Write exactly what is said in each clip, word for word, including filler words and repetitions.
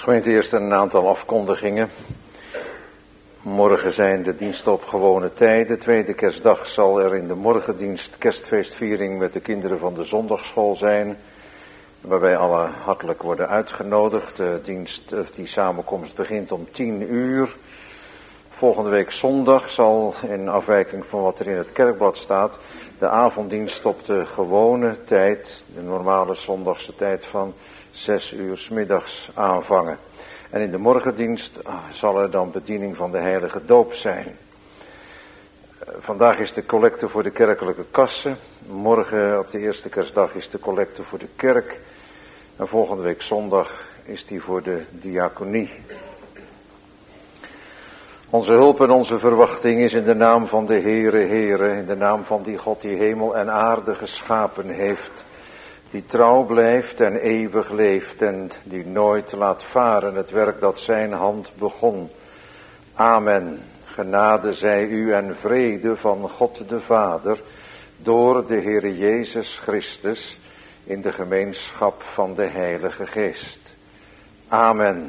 Gemeente, eerst een aantal afkondigingen. Morgen zijn de diensten op gewone tijden. Tweede kerstdag zal er in de morgendienst kerstfeestviering met de kinderen van de zondagschool zijn. Waarbij alle hartelijk worden uitgenodigd. De dienst, die samenkomst begint om tien uur. Volgende week zondag zal, in afwijking van wat er in het kerkblad staat, de avonddienst op de gewone tijd, de normale zondagse tijd van zes uur 's middags aanvangen. En in de morgendienst zal er dan bediening van de heilige doop zijn. Vandaag is de collecte voor de kerkelijke kassen. Morgen op de eerste kerstdag is de collecte voor de kerk. En volgende week zondag is die voor de diaconie. Onze hulp en onze verwachting is in de naam van de Heere, Heere, in de naam van die God die hemel en aarde geschapen heeft, die trouw blijft en eeuwig leeft en die nooit laat varen het werk dat zijn hand begon. Amen. Genade zij u en vrede van God de Vader door de Heere Jezus Christus in de gemeenschap van de Heilige Geest. Amen.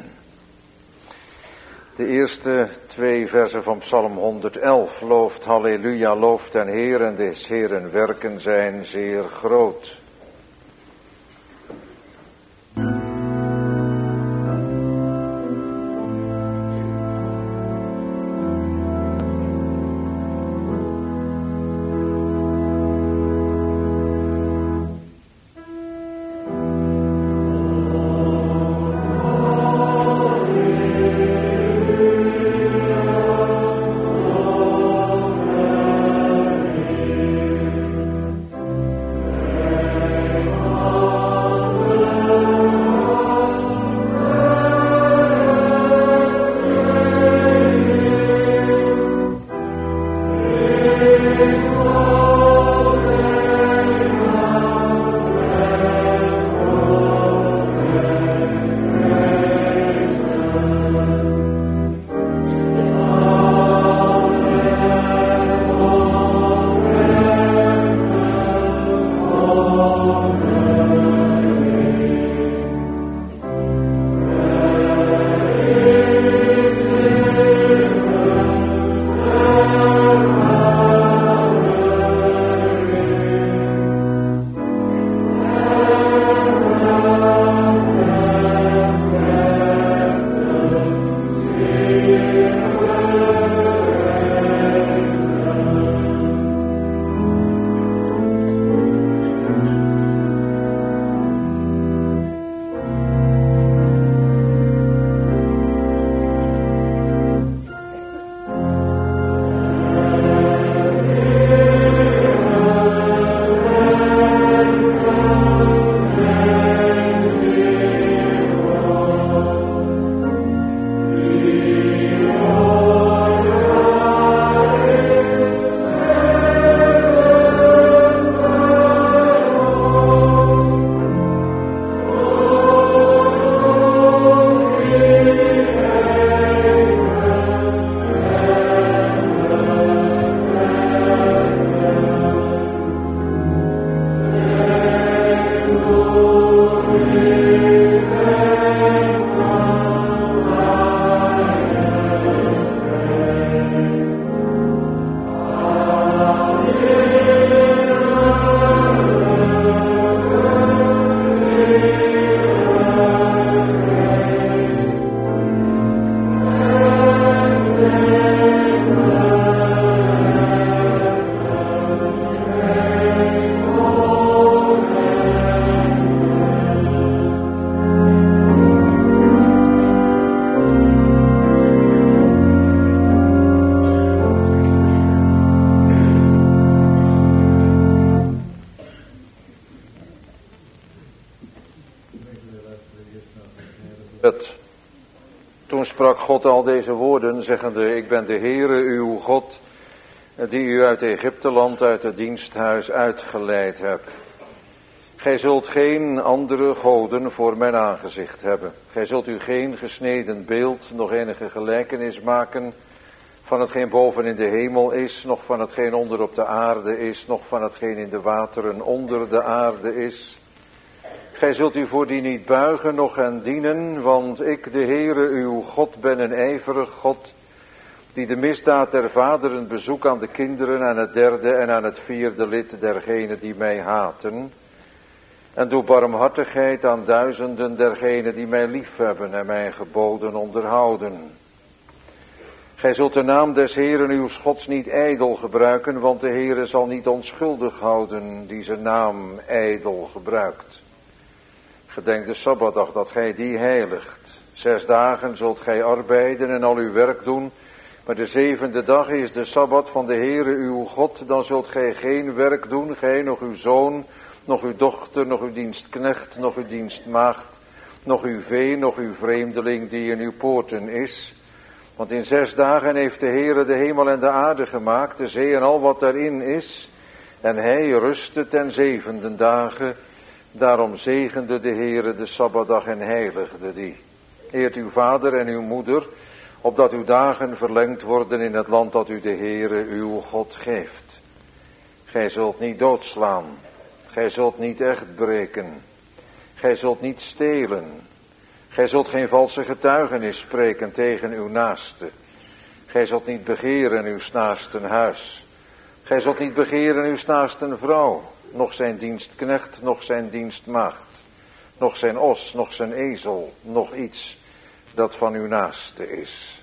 De eerste twee versen van Psalm honderdelf. Looft, halleluja, looft den Heer en des Heeren werken zijn zeer groot. Toen sprak God al deze woorden, zeggende: Ik ben de Heere uw God, die u uit Egypteland, uit het diensthuis uitgeleid heb. Gij zult geen andere goden voor mijn aangezicht hebben. Gij zult u geen gesneden beeld, nog enige gelijkenis maken van hetgeen boven in de hemel is, nog van hetgeen onder op de aarde is, nog van hetgeen in de wateren onder de aarde is. Gij zult u voor die niet buigen, noch hen dienen, want ik, de Heere, uw God, ben een ijverig God, die de misdaad der vaderen bezoek aan de kinderen, aan het derde en aan het vierde lid dergenen die mij haten, en doe barmhartigheid aan duizenden dergenen die mij liefhebben en mijn geboden onderhouden. Gij zult de naam des Heeren uw Gods niet ijdel gebruiken, want de Heere zal niet onschuldig houden die zijn naam ijdel gebruikt. Gedenk de Sabbatdag dat gij die heiligt. Zes dagen zult gij arbeiden en al uw werk doen, maar de zevende dag is de Sabbat van de Heere uw God. Dan zult gij geen werk doen, gij, nog uw zoon, nog uw dochter, nog uw dienstknecht, nog uw dienstmaagd, nog uw vee, nog uw vreemdeling die in uw poorten is. Want in zes dagen heeft de Heere de hemel en de aarde gemaakt, de zee en al wat daarin is. En hij rustte ten zevende dagen. Daarom zegende de Heere de Sabbatdag en heiligde die. Eert uw vader en uw moeder, opdat uw dagen verlengd worden in het land dat u de Heere uw God geeft. Gij zult niet doodslaan. Gij zult niet echt breken. Gij zult niet stelen. Gij zult geen valse getuigenis spreken tegen uw naaste. Gij zult niet begeren uw naasten huis. Gij zult niet begeren uw naasten vrouw, nog zijn dienstknecht, nog zijn dienstmaagd, nog zijn os, nog zijn ezel, nog iets dat van uw naaste is.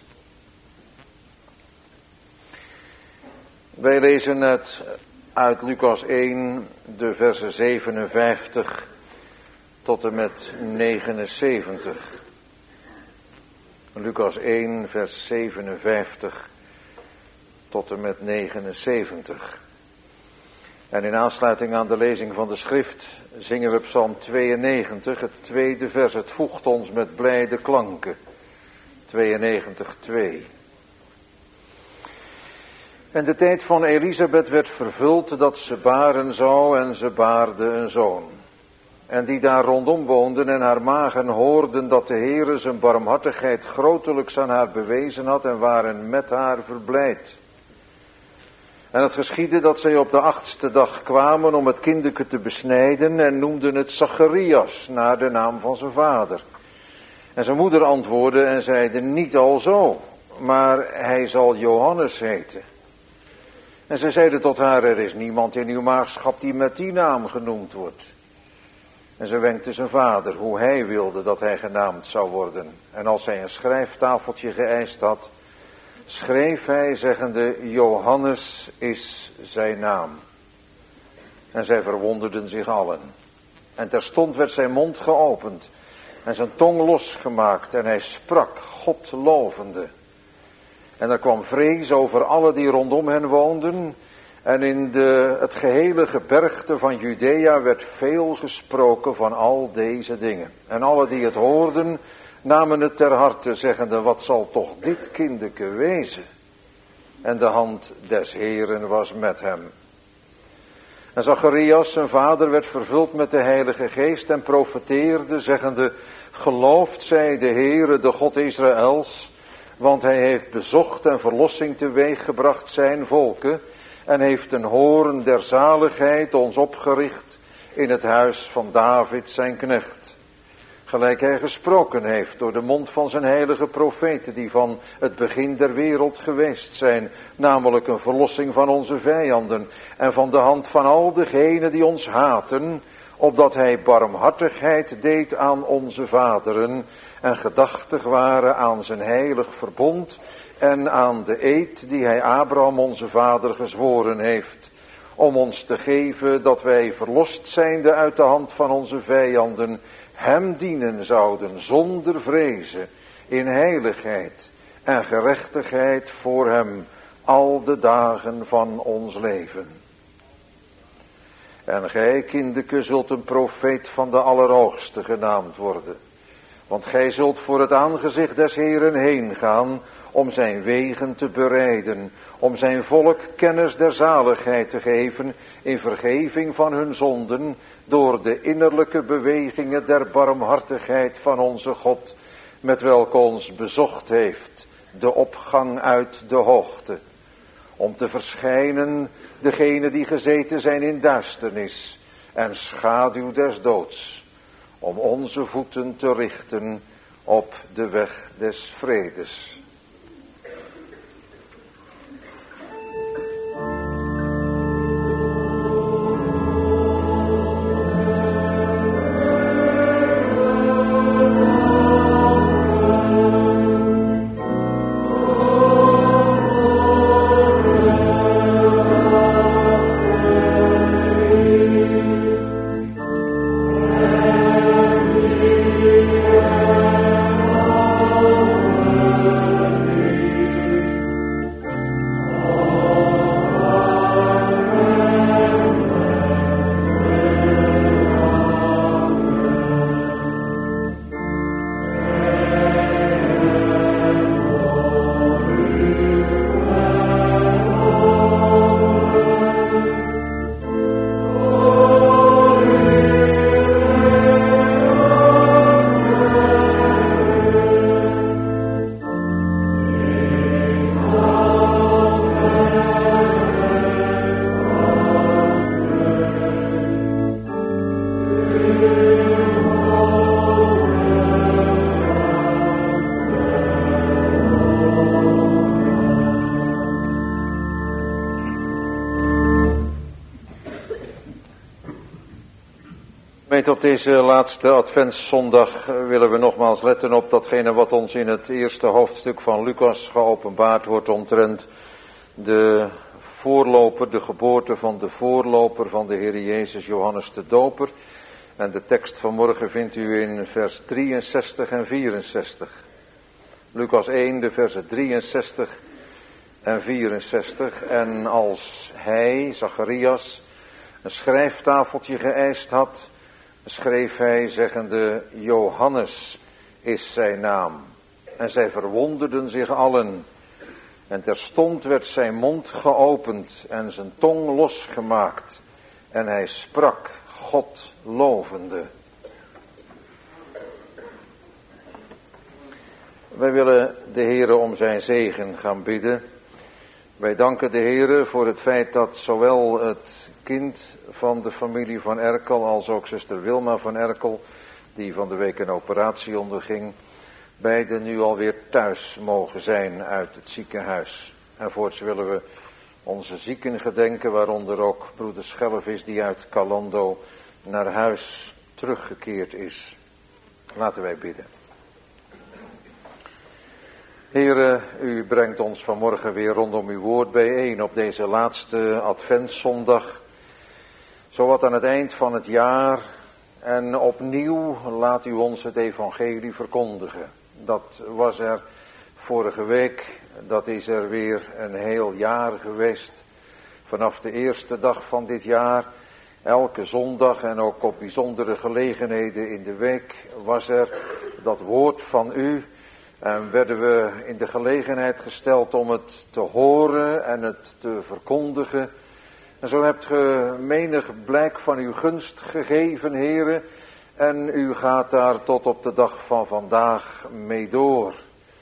Wij lezen het uit Lucas één, de versen zevenenvijftig tot en met negenenzeventig. Lucas één, vers zevenenvijftig tot en met negenenzeventig. En in aansluiting aan de lezing van de schrift zingen we Psalm tweeënnegentig, het tweede vers. Het voegt ons met blijde klanken. tweeënnegentig, twee. En de tijd van Elisabeth werd vervuld dat ze baren zou en ze baarde een zoon. En die daar rondom woonden en haar magen hoorden dat de Heere zijn barmhartigheid grotelijks aan haar bewezen had en waren met haar verblijd. En het geschiedde dat zij op de achtste dag kwamen om het kinderke te besnijden en noemden het Zacharias, naar de naam van zijn vader. En zijn moeder antwoordde en zeide: niet al zo, maar hij zal Johannes heten. En zij zeiden tot haar: er is niemand in uw maagschap die met die naam genoemd wordt. En ze wenkte zijn vader hoe hij wilde dat hij genaamd zou worden. En als hij een schrijftafeltje geëist had, schreef hij zeggende: Johannes is zijn naam. En zij verwonderden zich allen. En terstond werd zijn mond geopend en zijn tong losgemaakt en hij sprak, God lovende. En er kwam vrees over alle die rondom hen woonden. En in de, het gehele gebergte van Judea werd veel gesproken van al deze dingen. En alle die het hoorden, namen het ter harte, zeggende: wat zal toch dit kinderke wezen? En de hand des Heeren was met hem. En Zacharias, zijn vader, werd vervuld met de Heilige Geest en profeteerde, zeggende: geloofd zij de Heere, de God Israëls, want hij heeft bezocht en verlossing teweeggebracht zijn volken, en heeft een hoorn der zaligheid ons opgericht in het huis van David zijn knecht. Gelijk hij gesproken heeft door de mond van zijn heilige profeten die van het begin der wereld geweest zijn, namelijk een verlossing van onze vijanden en van de hand van al degenen die ons haten, opdat hij barmhartigheid deed aan onze vaderen en gedachtig waren aan zijn heilig verbond en aan de eed die hij Abraham onze vader gezworen heeft, om ons te geven dat wij verlost zijnde uit de hand van onze vijanden hem dienen zouden zonder vrezen, in heiligheid en gerechtigheid voor hem al de dagen van ons leven. En gij, kinderke, zult een profeet van de Allerhoogste genaamd worden, want gij zult voor het aangezicht des Heeren heen gaan om zijn wegen te bereiden, om zijn volk kennis der zaligheid te geven in vergeving van hun zonden, door de innerlijke bewegingen der barmhartigheid van onze God, met welke ons bezocht heeft, de opgang uit de hoogte, om te verschijnen degenen die gezeten zijn in duisternis en schaduw des doods, om onze voeten te richten op de weg des vredes. Op deze laatste adventszondag willen we nogmaals letten op datgene wat ons in het eerste hoofdstuk van Lucas geopenbaard wordt omtrent de voorloper, de geboorte van de voorloper van de Heer Jezus, Johannes de Doper. En de tekst van morgen vindt u in vers drieënzestig en vierenzestig. Lucas één, de versen drieënzestig en vierenzestig. En als hij, Zacharias, een schrijftafeltje geëist had, schreef hij zeggende, Johannes is zijn naam. En zij verwonderden zich allen. En terstond werd zijn mond geopend en zijn tong losgemaakt. En hij sprak, God lovende. Wij willen de Heere om zijn zegen gaan bidden. Wij danken de Heere voor het feit dat zowel het kind van de familie van Erkel als ook zuster Wilma van Erkel, die van de week een operatie onderging, beiden nu alweer thuis mogen zijn uit het ziekenhuis. En voorts willen we onze zieken gedenken, waaronder ook broeder Schellevis die uit Calando naar huis teruggekeerd is. Laten wij bidden. Heere, u brengt ons vanmorgen weer rondom uw woord bijeen op deze laatste adventszondag. Zowat aan het eind van het jaar en opnieuw laat u ons het evangelie verkondigen. Dat was er vorige week, dat is er weer een heel jaar geweest. Vanaf de eerste dag van dit jaar, elke zondag en ook op bijzondere gelegenheden in de week was er dat woord van u. En werden we in de gelegenheid gesteld om het te horen en het te verkondigen. En zo hebt ge menig blijk van uw gunst gegeven, Heere. En u gaat daar tot op de dag van vandaag mee door.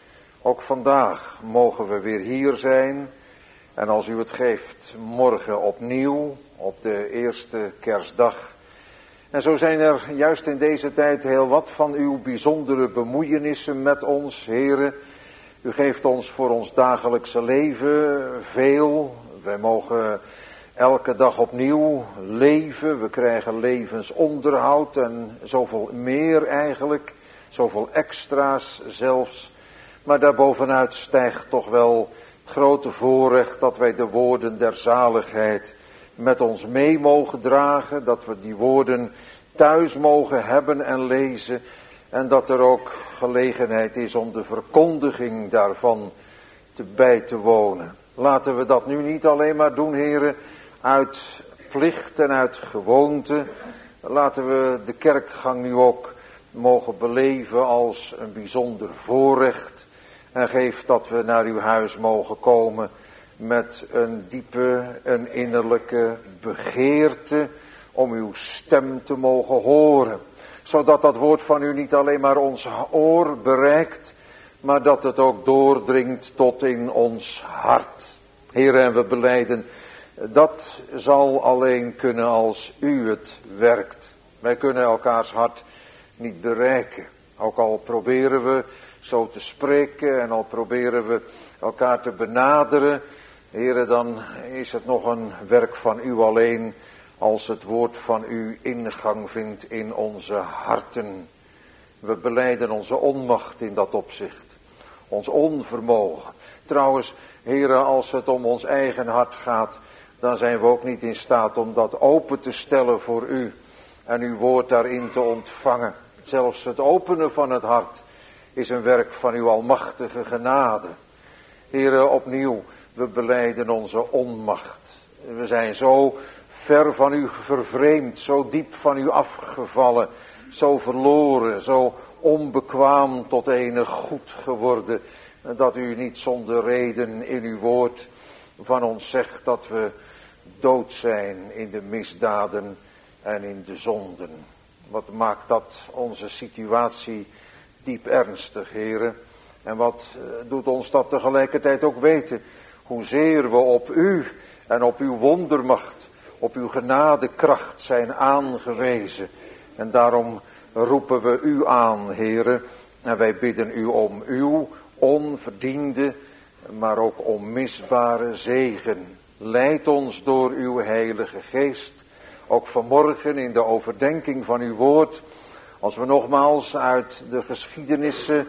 Ook vandaag mogen we weer hier zijn. En als u het geeft, morgen opnieuw, op de eerste kerstdag. En zo zijn er juist in deze tijd heel wat van uw bijzondere bemoeienissen met ons, Heere. U geeft ons voor ons dagelijkse leven veel. Wij mogen elke dag opnieuw leven. We krijgen levensonderhoud en zoveel meer eigenlijk. Zoveel extra's zelfs. Maar daarbovenuit stijgt toch wel het grote voorrecht dat wij de woorden der zaligheid met ons mee mogen dragen. Dat we die woorden thuis mogen hebben en lezen. En dat er ook gelegenheid is om de verkondiging daarvan te bij te wonen. Laten we dat nu niet alleen maar doen, heren, uit plicht en uit gewoonte. Laten we de kerkgang nu ook mogen beleven als een bijzonder voorrecht. En geef dat we naar uw huis mogen komen met een diepe, een innerlijke begeerte om uw stem te mogen horen. Zodat dat woord van u niet alleen maar ons oor bereikt, maar dat het ook doordringt tot in ons hart. Heer, en we belijden, dat zal alleen kunnen als u het werkt. Wij kunnen elkaars hart niet bereiken. Ook al proberen we zo te spreken en al proberen we elkaar te benaderen, Heere, dan is het nog een werk van u alleen als het woord van u ingang vindt in onze harten. We belijden onze onmacht in dat opzicht, ons onvermogen. Trouwens, Heere, als het om ons eigen hart gaat, dan zijn we ook niet in staat om dat open te stellen voor u en uw woord daarin te ontvangen. Zelfs het openen van het hart is een werk van uw almachtige genade. Heere, opnieuw, we belijden onze onmacht. We zijn zo ver van u vervreemd, zo diep van u afgevallen, zo verloren, zo onbekwaam tot enig goed geworden, dat u niet zonder reden in uw woord van ons zegt dat we dood zijn in de misdaden en in de zonden. Wat maakt dat onze situatie diep ernstig, Heere? En wat doet ons dat tegelijkertijd ook weten? Hoezeer we op u en op uw wondermacht, op uw genadekracht zijn aangewezen. En daarom roepen we u aan, Heere. En wij bidden u om uw onverdiende, maar ook onmisbare zegen. Leid ons door uw heilige geest. Ook vanmorgen in de overdenking van uw woord. Als we nogmaals uit de geschiedenissen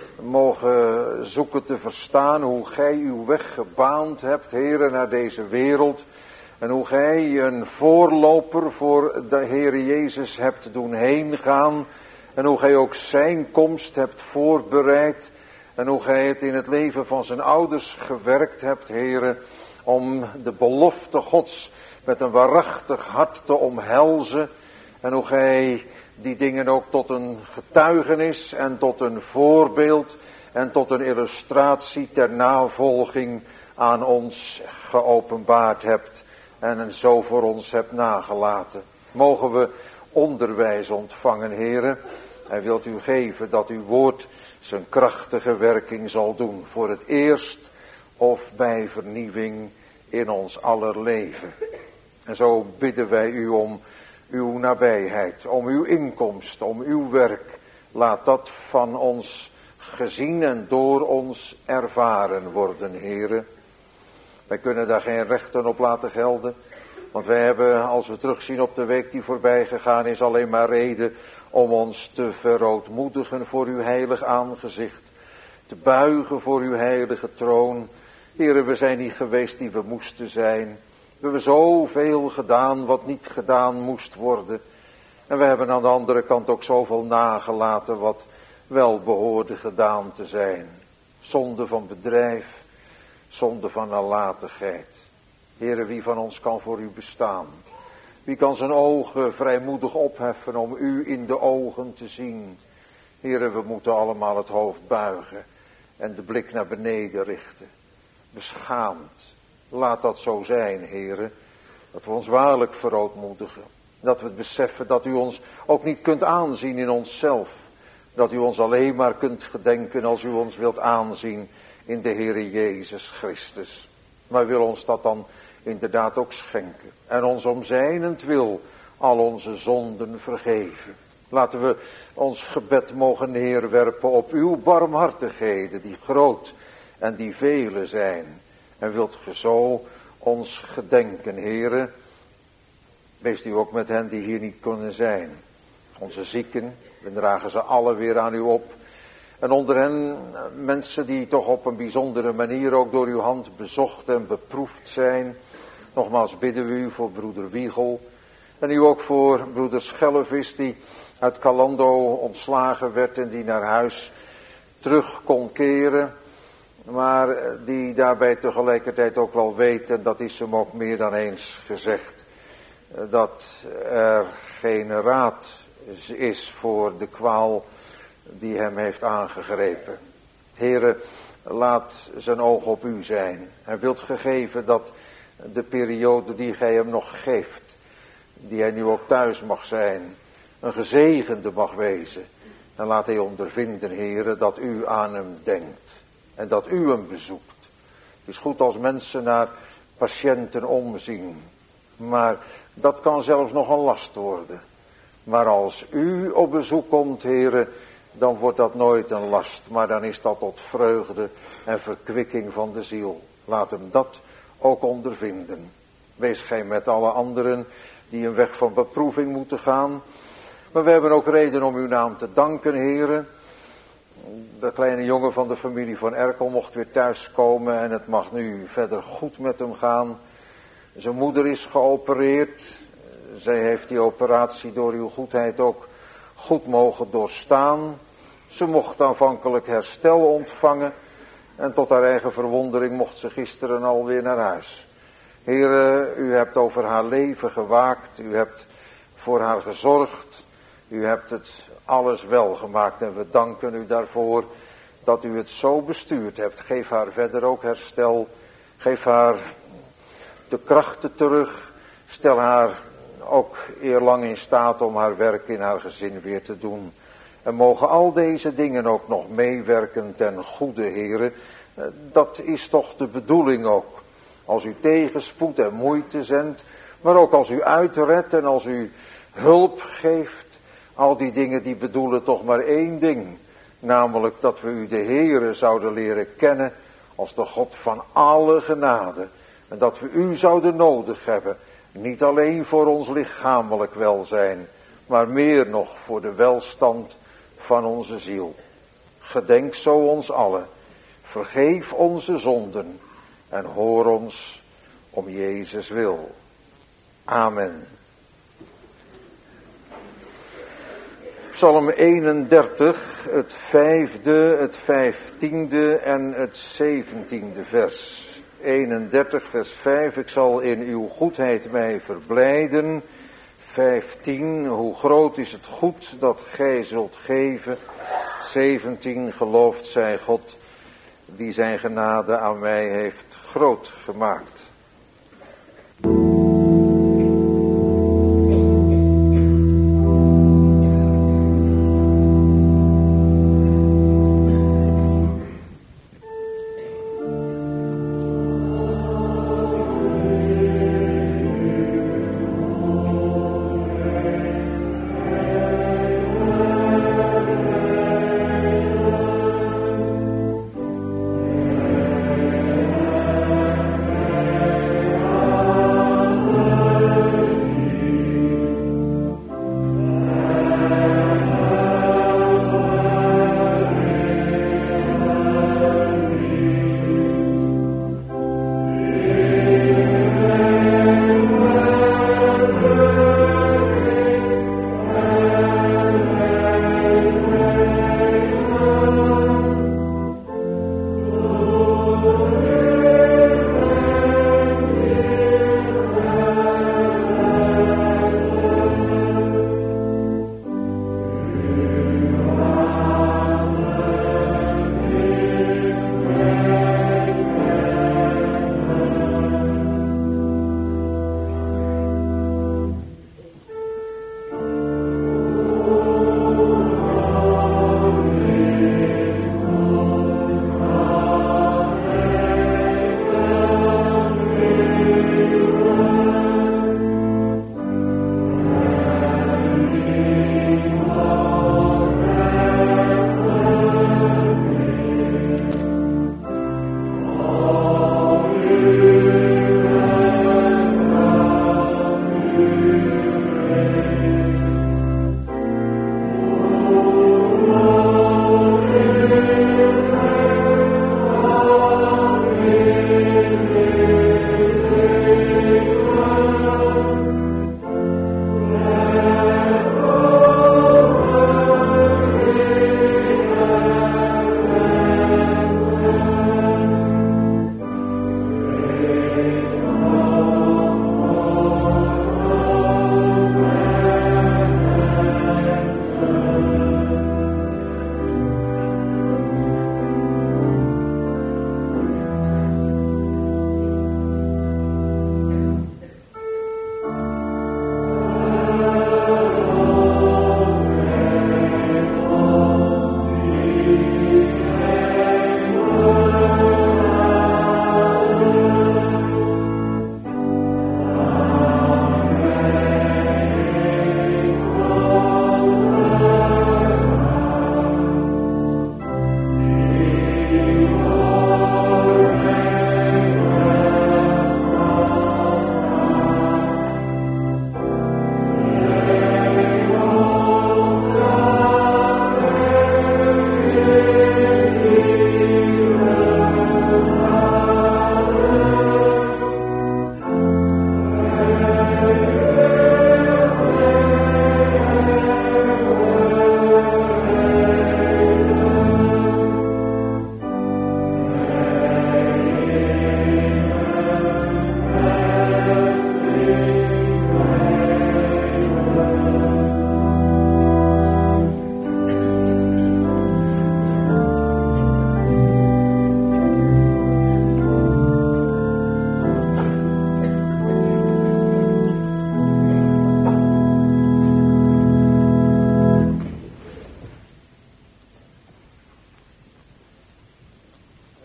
mogen zoeken te verstaan hoe gij uw weg gebaand hebt, Heere, naar deze wereld. En hoe gij een voorloper voor de Heere Jezus hebt doen heen gaan. En hoe gij ook zijn komst hebt voorbereid. En hoe gij het in het leven van zijn ouders gewerkt hebt, Heere, om de belofte Gods met een waarachtig hart te omhelzen. En hoe gij die dingen ook tot een getuigenis en tot een voorbeeld en tot een illustratie ter navolging aan ons geopenbaard hebt en zo voor ons hebt nagelaten. Mogen we onderwijs ontvangen, Heere, en wilt u geven dat uw woord zijn krachtige werking zal doen, voor het eerst of bij vernieuwing in ons aller leven. En zo bidden wij u om uw nabijheid, om uw inkomst, om uw werk. Laat dat van ons gezien en door ons ervaren worden, Heere. Wij kunnen daar geen rechten op laten gelden, want wij hebben, als we terugzien op de week die voorbij gegaan is, alleen maar reden om ons te verootmoedigen voor uw heilig aangezicht, te buigen voor uw heilige troon. Heere, we zijn niet geweest die we moesten zijn. We hebben zoveel gedaan wat niet gedaan moest worden. En we hebben aan de andere kant ook zoveel nagelaten wat wel behoorde gedaan te zijn. Zonde van bedrijf, zonde van nalatigheid. Heere, wie van ons kan voor u bestaan? Wie kan zijn ogen vrijmoedig opheffen om u in de ogen te zien? Heere, we moeten allemaal het hoofd buigen en de blik naar beneden richten. Beschaamd. Laat dat zo zijn, Heere, dat we ons waarlijk verootmoedigen. Dat we het beseffen dat u ons ook niet kunt aanzien in onszelf. Dat u ons alleen maar kunt gedenken als u ons wilt aanzien in de Heere Jezus Christus. Maar wil ons dat dan inderdaad ook schenken. En ons om zijnentwil al onze zonden vergeven. Laten we ons gebed mogen neerwerpen op uw barmhartigheden, die groot en die vele zijn. En wilt ge zo ons gedenken, Heere. Wees u ook met hen die hier niet kunnen zijn. Onze zieken, we dragen ze alle weer aan u op. En onder hen mensen die toch op een bijzondere manier ook door uw hand bezocht en beproefd zijn. Nogmaals bidden we u voor broeder Wiegel. En u ook voor broeder Schellevis die uit Calando ontslagen werd en die naar huis terug kon keren. Maar die daarbij tegelijkertijd ook wel weet, en dat is hem ook meer dan eens gezegd, dat er geen raad is voor de kwaal die hem heeft aangegrepen. Heere, laat zijn oog op u zijn. En wilt gegeven dat de periode die gij hem nog geeft, die hij nu ook thuis mag zijn, een gezegende mag wezen. En laat hij ondervinden, Heere, dat u aan hem denkt. En dat u hem bezoekt. Het is goed als mensen naar patiënten omzien. Maar dat kan zelfs nog een last worden. Maar als u op bezoek komt, Heere, dan wordt dat nooit een last. Maar dan is dat tot vreugde en verkwikking van de ziel. Laat hem dat ook ondervinden. Wees gij met alle anderen die een weg van beproeving moeten gaan. Maar we hebben ook reden om uw naam te danken, Heere. De kleine jongen van de familie van Erkel mocht weer thuiskomen en het mag nu verder goed met hem gaan. Zijn moeder is geopereerd. Zij heeft die operatie door uw goedheid ook goed mogen doorstaan. Ze mocht aanvankelijk herstel ontvangen en tot haar eigen verwondering mocht ze gisteren alweer naar huis. Heere, u hebt over haar leven gewaakt, u hebt voor haar gezorgd, u hebt het alles wel gemaakt en we danken u daarvoor dat u het zo bestuurd hebt. Geef haar verder ook herstel, geef haar de krachten terug, stel haar ook eerlang in staat om haar werk in haar gezin weer te doen. En mogen al deze dingen ook nog meewerken ten goede, Heere. Dat is toch de bedoeling ook. Als u tegenspoed en moeite zendt, maar ook als u uitredt en als u hulp geeft. Al die dingen die bedoelen toch maar één ding. Namelijk dat we u de Heere zouden leren kennen als de God van alle genade. En dat we u zouden nodig hebben. Niet alleen voor ons lichamelijk welzijn, maar meer nog voor de welstand van onze ziel. Gedenk zo ons allen. Vergeef onze zonden en hoor ons om Jezus wil. Amen. Psalm eenendertig, het vijfde, het vijftiende en het zeventiende vers. eenendertig vers vijf, ik zal in uw goedheid mij verblijden. vijftien, hoe groot is het goed dat gij zult geven. zeventien, geloofd zij God die zijn genade aan mij heeft groot gemaakt.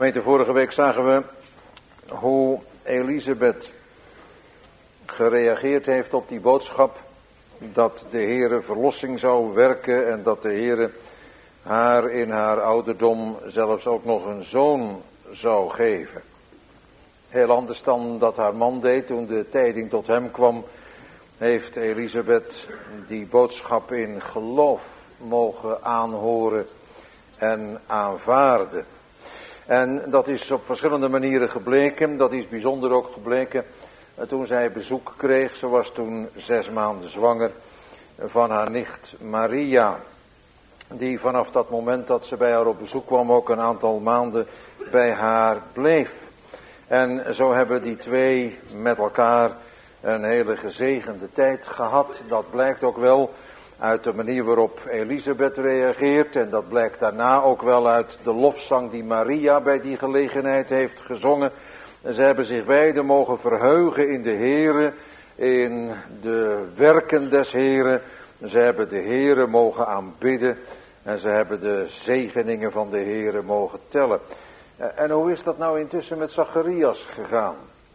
Gemeente, vorige week zagen we hoe Elisabeth gereageerd heeft op die boodschap dat de Heere verlossing zou werken en dat de Heere haar in haar ouderdom zelfs ook nog een zoon zou geven. Heel anders dan dat haar man deed toen de tijding tot hem kwam, heeft Elisabeth die boodschap in geloof mogen aanhoren en aanvaarden. En dat is op verschillende manieren gebleken. Dat is bijzonder ook gebleken toen zij bezoek kreeg. Ze was toen zes maanden zwanger van haar nicht Maria. Die vanaf dat moment dat ze bij haar op bezoek kwam ook een aantal maanden bij haar bleef. En zo hebben die twee met elkaar een hele gezegende tijd gehad. Dat blijkt ook wel uit de manier waarop Elisabeth reageert. En dat blijkt daarna ook wel uit de lofzang die Maria bij die gelegenheid heeft gezongen. En ze hebben zich beiden mogen verheugen in de Heere, in de werken des Heere. Ze hebben de Heere mogen aanbidden en ze hebben de zegeningen van de Heere mogen tellen. En hoe is dat nou intussen met Zacharias gegaan?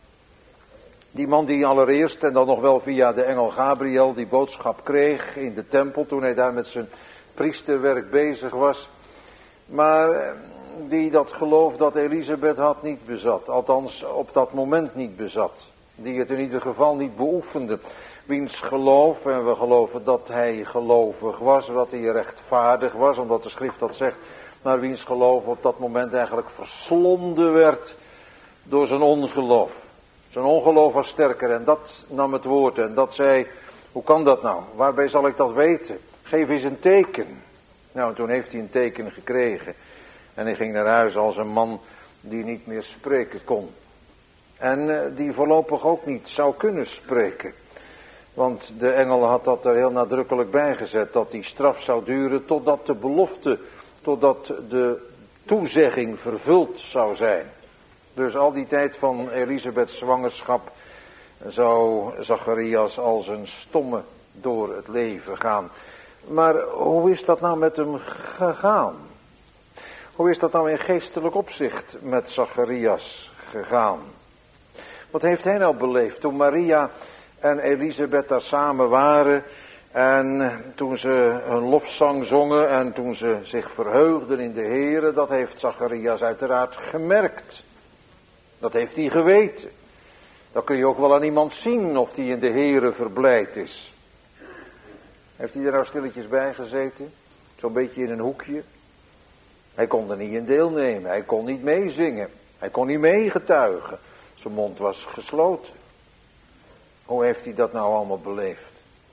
Die man die allereerst en dan nog wel via de engel Gabriel die boodschap kreeg in de tempel toen hij daar met zijn priesterwerk bezig was. Maar die dat geloof dat Elisabeth had niet bezat. Althans op dat moment niet bezat. Die het in ieder geval niet beoefende. Wiens geloof, en we geloven dat hij gelovig was, dat hij rechtvaardig was, omdat de schrift dat zegt. Maar wiens geloof op dat moment eigenlijk verslonden werd door zijn ongeloof. Zijn ongeloof was sterker en dat nam het woord en dat zei, hoe kan dat nou? Waarbij zal ik dat weten? Geef eens een teken. Nou, toen heeft hij een teken gekregen. En hij ging naar huis als een man die niet meer spreken kon. En die voorlopig ook niet zou kunnen spreken. Want de engel had dat er heel nadrukkelijk bij gezet, dat die straf zou duren totdat de belofte, totdat de toezegging vervuld zou zijn. Dus al die tijd van Elisabeths zwangerschap zou Zacharias als een stomme door het leven gaan. Maar hoe is dat nou met hem gegaan? Hoe is dat nou in geestelijk opzicht met Zacharias gegaan? Wat heeft hij nou beleefd toen Maria en Elisabeth daar samen waren en toen ze hun lofzang zongen en toen ze zich verheugden in de Heere? Dat heeft Zacharias uiteraard gemerkt. Dat heeft hij geweten. Dat kun je ook wel aan iemand zien of die in de Heere verblijd is. Heeft hij er nou stilletjes bij gezeten? Zo'n beetje in een hoekje. Hij kon er niet in deelnemen. Hij kon niet meezingen. Hij kon niet meegetuigen. Zijn mond was gesloten. Hoe heeft hij dat nou allemaal beleefd?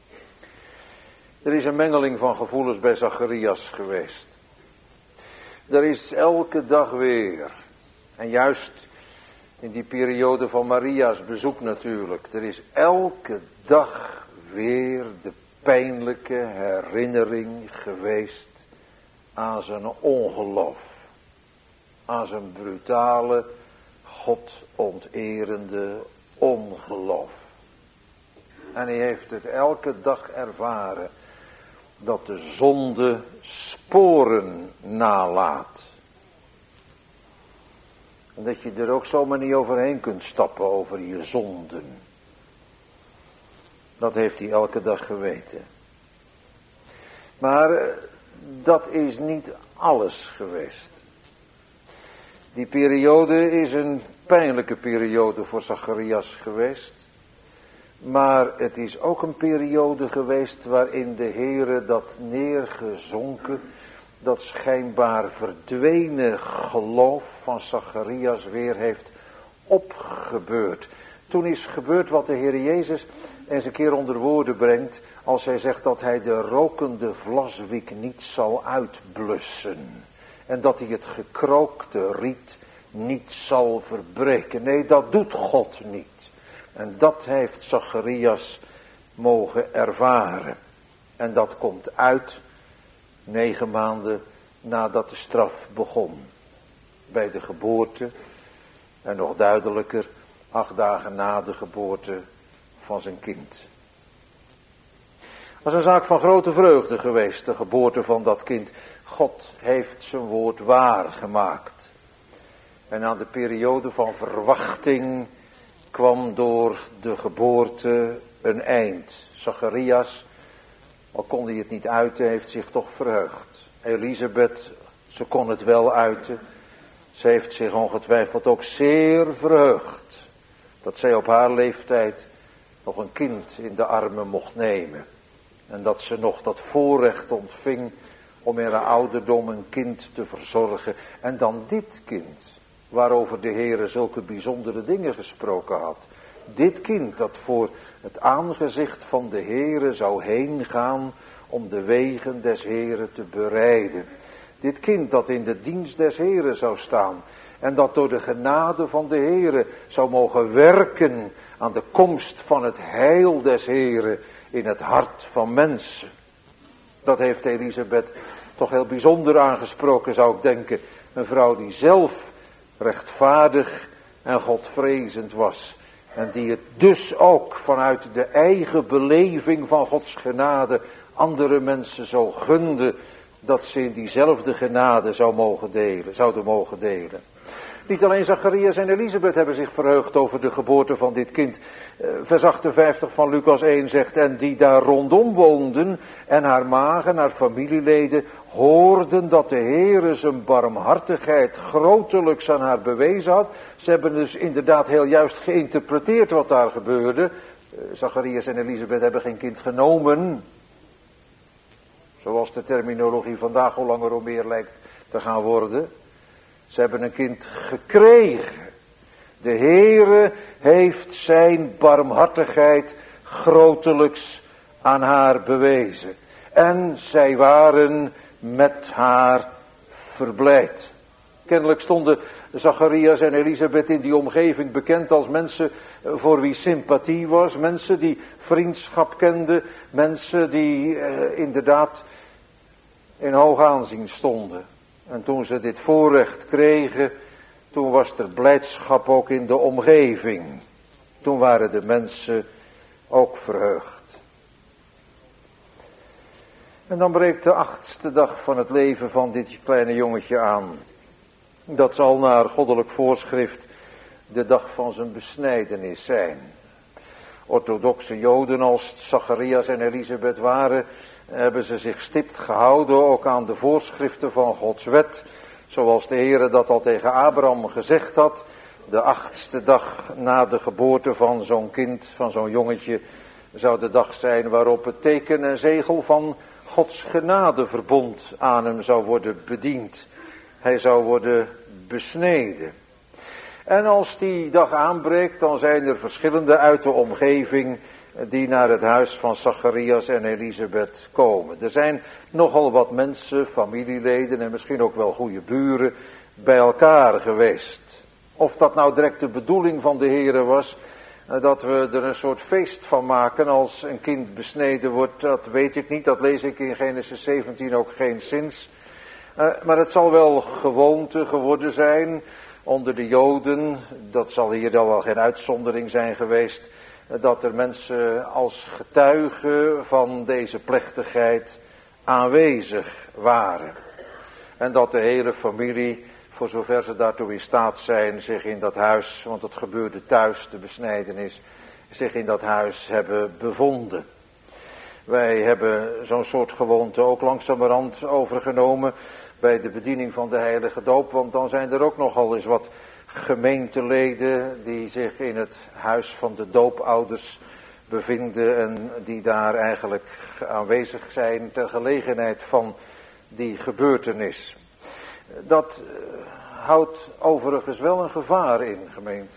Er is een mengeling van gevoelens bij Zacharias geweest. Er is elke dag weer. En juist in die periode van Maria's bezoek natuurlijk. Er is elke dag weer de pijnlijke herinnering geweest aan zijn ongeloof. Aan zijn brutale, godonterende ongeloof. En hij heeft het elke dag ervaren dat de zonde sporen nalaat. En dat je er ook zomaar niet overheen kunt stappen over je zonden. Dat heeft hij elke dag geweten. Maar dat is niet alles geweest. Die periode is een pijnlijke periode voor Zacharias geweest. Maar het is ook een periode geweest waarin de Heere dat neergezonken, dat schijnbaar verdwenen geloof van Zacharias weer heeft opgebeurd. Toen is gebeurd wat de Heer Jezus eens een keer onder woorden brengt, als hij zegt dat hij de rokende vlaswiek niet zal uitblussen. En dat hij het gekrookte riet niet zal verbreken. Nee, dat doet God niet. En dat heeft Zacharias mogen ervaren. En dat komt uit negen maanden nadat de straf begon. Bij de geboorte, en nog duidelijker, acht dagen na de geboorte van zijn kind. Het was een zaak van grote vreugde geweest, de geboorte van dat kind. God heeft zijn woord waargemaakt. En aan de periode van verwachting kwam door de geboorte een eind. Zacharias, al kon hij het niet uiten, heeft zich toch verheugd. Elisabeth, ze kon het wel uiten. Ze heeft zich ongetwijfeld ook zeer verheugd dat zij op haar leeftijd nog een kind in de armen mocht nemen. En dat ze nog dat voorrecht ontving om in haar ouderdom een kind te verzorgen. En dan dit kind, waarover de Heere zulke bijzondere dingen gesproken had. Dit kind dat voor het aangezicht van de Heere zou heen gaan om de wegen des Heere te bereiden. Dit kind dat in de dienst des Heere zou staan en dat door de genade van de Heere zou mogen werken aan de komst van het heil des Heere in het hart van mensen. Dat heeft Elisabeth toch heel bijzonder aangesproken, zou ik denken. Een vrouw die zelf rechtvaardig en godvrezend was. En die het dus ook vanuit de eigen beleving van Gods genade andere mensen zo gunde dat ze in diezelfde genade zou mogen delen, zouden mogen delen. Niet alleen Zacharias en Elisabeth hebben zich verheugd over de geboorte van dit kind. Vers achtenvijftig van Lucas één zegt, en die daar rondom woonden en haar magen, haar familieleden, hoorden dat de Heere zijn barmhartigheid grotelijks aan haar bewezen had. Ze hebben dus inderdaad heel juist geïnterpreteerd wat daar gebeurde. Zacharias en Elisabeth hebben geen kind genomen, zoals de terminologie vandaag hoe langer hoe meer lijkt te gaan worden. Ze hebben een kind gekregen. De Heere heeft zijn barmhartigheid grotelijks aan haar bewezen. En zij waren met haar verblijd. Kennelijk stonden Zacharias en Elisabeth in die omgeving bekend als mensen voor wie sympathie was. Mensen die vriendschap kenden. Mensen die eh, inderdaad in hoog aanzien stonden. En toen ze dit voorrecht kregen, toen was er blijdschap ook in de omgeving. Toen waren de mensen ook verheugd. En dan breekt de achtste dag van het leven van dit kleine jongetje aan. Dat zal naar goddelijk voorschrift de dag van zijn besnijdenis zijn. Orthodoxe Joden als Zacharias en Elisabeth waren, hebben ze zich stipt gehouden ook aan de voorschriften van Gods wet. Zoals de Heere dat al tegen Abraham gezegd had. De achtste dag na de geboorte van zo'n kind, van zo'n jongetje, zou de dag zijn waarop het teken en zegel van Gods genadeverbond aan hem zou worden bediend. Hij zou worden besneden. En als die dag aanbreekt, dan zijn er verschillende uit de omgeving die naar het huis van Zacharias en Elisabeth komen. Er zijn nogal wat mensen, familieleden en misschien ook wel goede buren bij elkaar geweest. Of dat nou direct de bedoeling van de Heere was, dat we er een soort feest van maken als een kind besneden wordt, dat weet ik niet. Dat lees ik in Genesis zeventien ook geenszins. Uh, maar het zal wel gewoonte geworden zijn onder de Joden, dat zal hier dan wel geen uitzondering zijn geweest, dat er mensen als getuigen van deze plechtigheid aanwezig waren. En dat de hele familie, voor zover ze daartoe in staat zijn, zich in dat huis, want het gebeurde thuis, de besnijdenis, zich in dat huis hebben bevonden. Wij hebben zo'n soort gewoonte ook langzamerhand overgenomen bij de bediening van de heilige doop, want dan zijn er ook nogal eens wat gemeenteleden die zich in het huis van de doopouders bevinden en die daar eigenlijk aanwezig zijn ter gelegenheid van die gebeurtenis. Dat uh, houdt overigens wel een gevaar in, gemeente.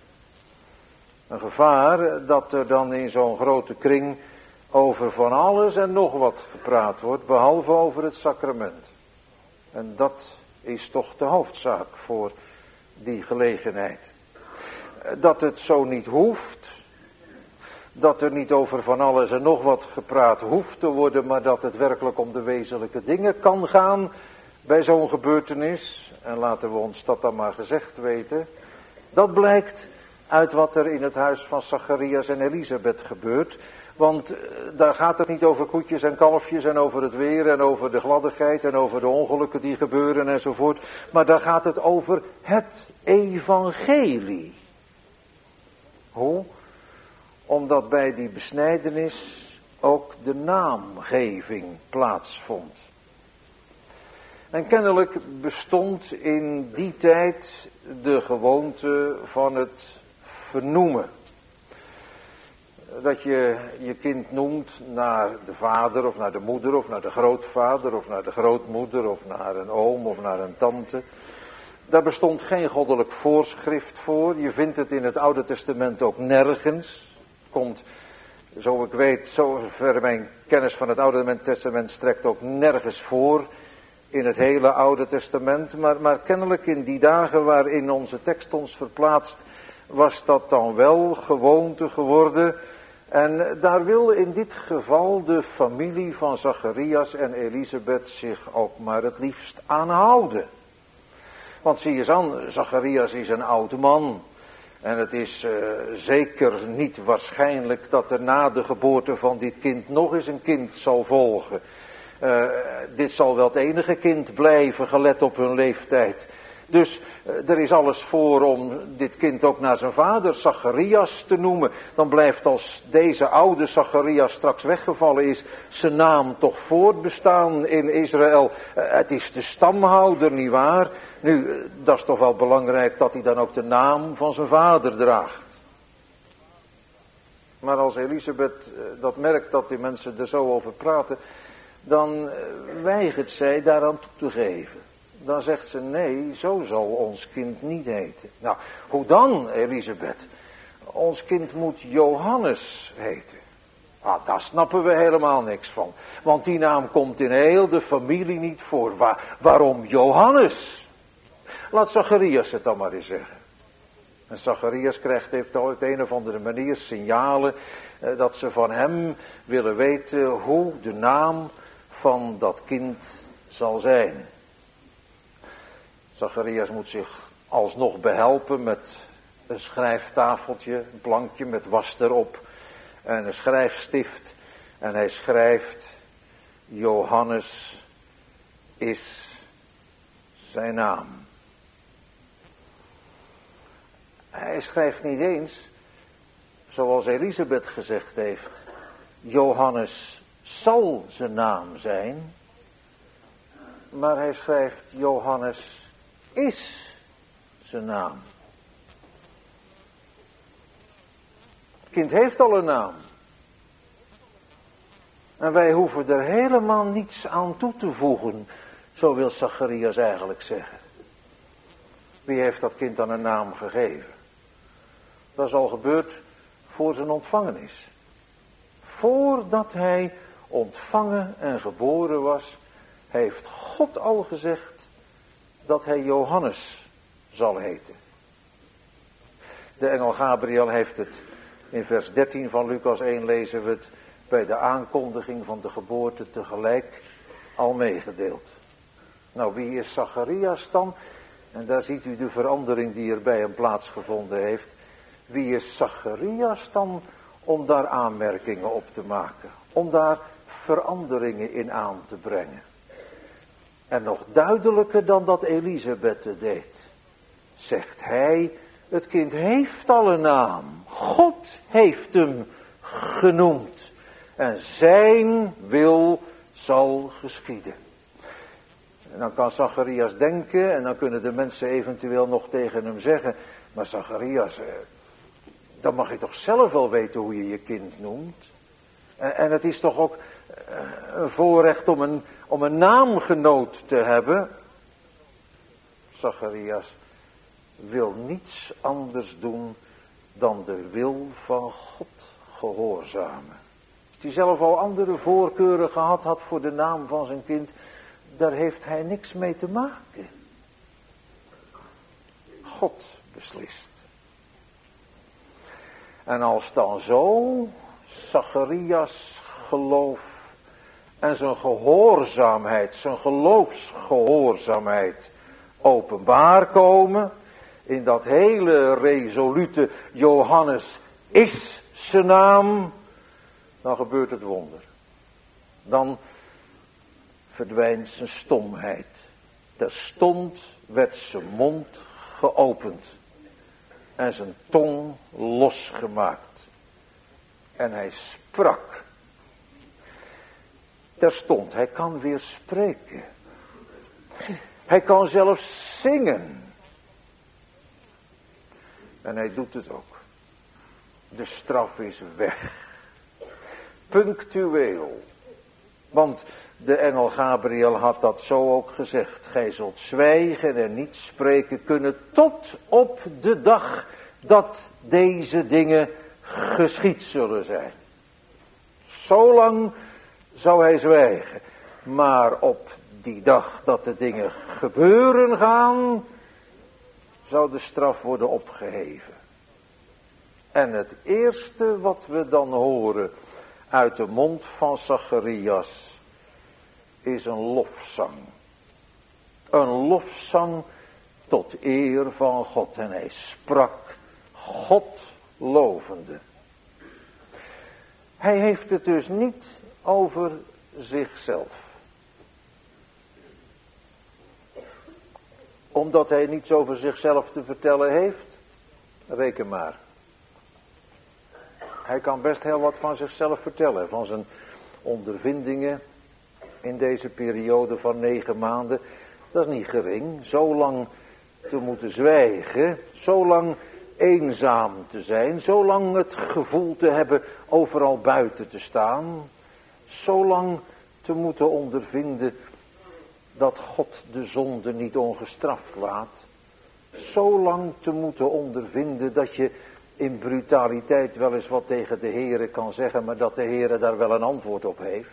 Een gevaar dat er dan in zo'n grote kring over van alles en nog wat gepraat wordt, behalve over het sacrament. En dat is toch de hoofdzaak voor die gelegenheid. Dat het zo niet hoeft, dat er niet over van alles en nog wat gepraat hoeft te worden, maar dat het werkelijk om de wezenlijke dingen kan gaan bij zo'n gebeurtenis. En laten we ons dat dan maar gezegd weten. Dat blijkt uit wat er in het huis van Zacharias en Elisabeth gebeurt. Want uh, daar gaat het niet over koetjes en kalfjes en over het weer en over de gladdigheid en over de ongelukken die gebeuren enzovoort. Maar daar gaat het over het evangelie. Hoe? Omdat bij die besnijdenis ook de naamgeving plaatsvond. En kennelijk bestond in die tijd de gewoonte van het vernoemen. Dat je je kind noemt naar de vader of naar de moeder of naar de grootvader of naar de grootmoeder of naar een oom of naar een tante. Daar bestond geen goddelijk voorschrift voor. Je vindt het in het Oude Testament ook nergens. Komt, zo ik weet, zover mijn kennis van het Oude Testament strekt, ook nergens voor in het hele Oude Testament. Maar, maar kennelijk in die dagen waarin onze tekst ons verplaatst, was dat dan wel gewoonte geworden. En daar wil in dit geval de familie van Zacharias en Elisabeth zich ook maar het liefst aan houden. Want zie eens aan, Zacharias is een oude man. En het is uh, zeker niet waarschijnlijk dat er na de geboorte van dit kind nog eens een kind zal volgen. Uh, dit zal wel het enige kind blijven, gelet op hun leeftijd. Dus uh, er is alles voor om dit kind ook naar zijn vader Zacharias te noemen. Dan blijft, als deze oude Zacharias straks weggevallen is, zijn naam toch voortbestaan in Israël. Uh, het is de stamhouder, nietwaar? Nu, uh, dat is toch wel belangrijk dat hij dan ook de naam van zijn vader draagt. Maar als Elisabeth uh, dat merkt dat die mensen er zo over praten, dan uh, weigert zij daaraan toe te geven. Dan zegt ze, nee, zo zal ons kind niet heten. Nou, hoe dan, Elisabeth? Ons kind moet Johannes heten. Ah, daar snappen we helemaal niks van. Want die naam komt in heel de familie niet voor. Waar, waarom Johannes? Laat Zacharias het dan maar eens zeggen. En Zacharias krijgt heeft op een of andere manier signalen eh, dat ze van hem willen weten hoe de naam van dat kind zal zijn. Zacharias moet zich alsnog behelpen met een schrijftafeltje, een plankje met was erop en een schrijfstift. En hij schrijft, Johannes is zijn naam. Hij schrijft niet eens, zoals Elisabeth gezegd heeft, Johannes zal zijn naam zijn. Maar hij schrijft, Johannes is zijn naam. Het kind heeft al een naam. En wij hoeven er helemaal niets aan toe te voegen, zo wil Zacharias eigenlijk zeggen. Wie heeft dat kind dan een naam gegeven? Dat is al gebeurd voor zijn ontvangenis. Voordat hij ontvangen en geboren was, heeft God al gezegd dat hij Johannes zal heten. De engel Gabriel heeft het in vers dertien van Lucas één, lezen we het, bij de aankondiging van de geboorte tegelijk al meegedeeld. Nou, wie is Zacharias dan? En daar ziet u de verandering die er bij hem plaatsgevonden heeft. Wie is Zacharias dan om daar aanmerkingen op te maken? Om daar veranderingen in aan te brengen? En nog duidelijker dan dat Elisabeth het deed, zegt hij, het kind heeft al een naam. God heeft hem genoemd. En zijn wil zal geschieden. En dan kan Zacharias denken, en dan kunnen de mensen eventueel nog tegen hem zeggen, maar Zacharias, dan mag je toch zelf wel weten hoe je je kind noemt. En, en het is toch ook een voorrecht om een, om een naamgenoot te hebben. Zacharias wil niets anders doen dan de wil van God gehoorzamen. Als hij zelf al andere voorkeuren gehad had voor de naam van zijn kind, daar heeft hij niks mee te maken. God beslist. En als dan zo Zacharias geloof en zijn gehoorzaamheid, zijn geloofsgehoorzaamheid openbaar komen, in dat hele resolute Johannes is zijn naam, dan gebeurt het wonder. Dan verdwijnt zijn stomheid. Terstond werd zijn mond geopend en zijn tong losgemaakt. En hij sprak. Terstond, hij kan weer spreken. Hij kan zelfs zingen. En hij doet het ook. De straf is weg. Punctueel. Want de engel Gabriel had dat zo ook gezegd. Gij zult zwijgen en niet spreken kunnen tot op de dag dat deze dingen geschied zullen zijn. Zolang zou hij zwijgen. Maar op die dag dat de dingen gebeuren gaan, zou de straf worden opgeheven. En het eerste wat we dan horen uit de mond van Zacharias is een lofzang. Een lofzang tot eer van God. En hij sprak God lovende. Hij heeft het dus niet over zichzelf. Omdat hij niets over zichzelf te vertellen heeft, reken maar. Hij kan best heel wat van zichzelf vertellen. Van zijn ondervindingen in deze periode van negen maanden. Dat is niet gering. Zo lang te moeten zwijgen. Zo lang eenzaam te zijn. Zo lang het gevoel te hebben overal buiten te staan. Zo lang te moeten ondervinden dat God de zonde niet ongestraft laat. Zo lang te moeten ondervinden dat je in brutaliteit wel eens wat tegen de Heere kan zeggen, maar dat de Heere daar wel een antwoord op heeft.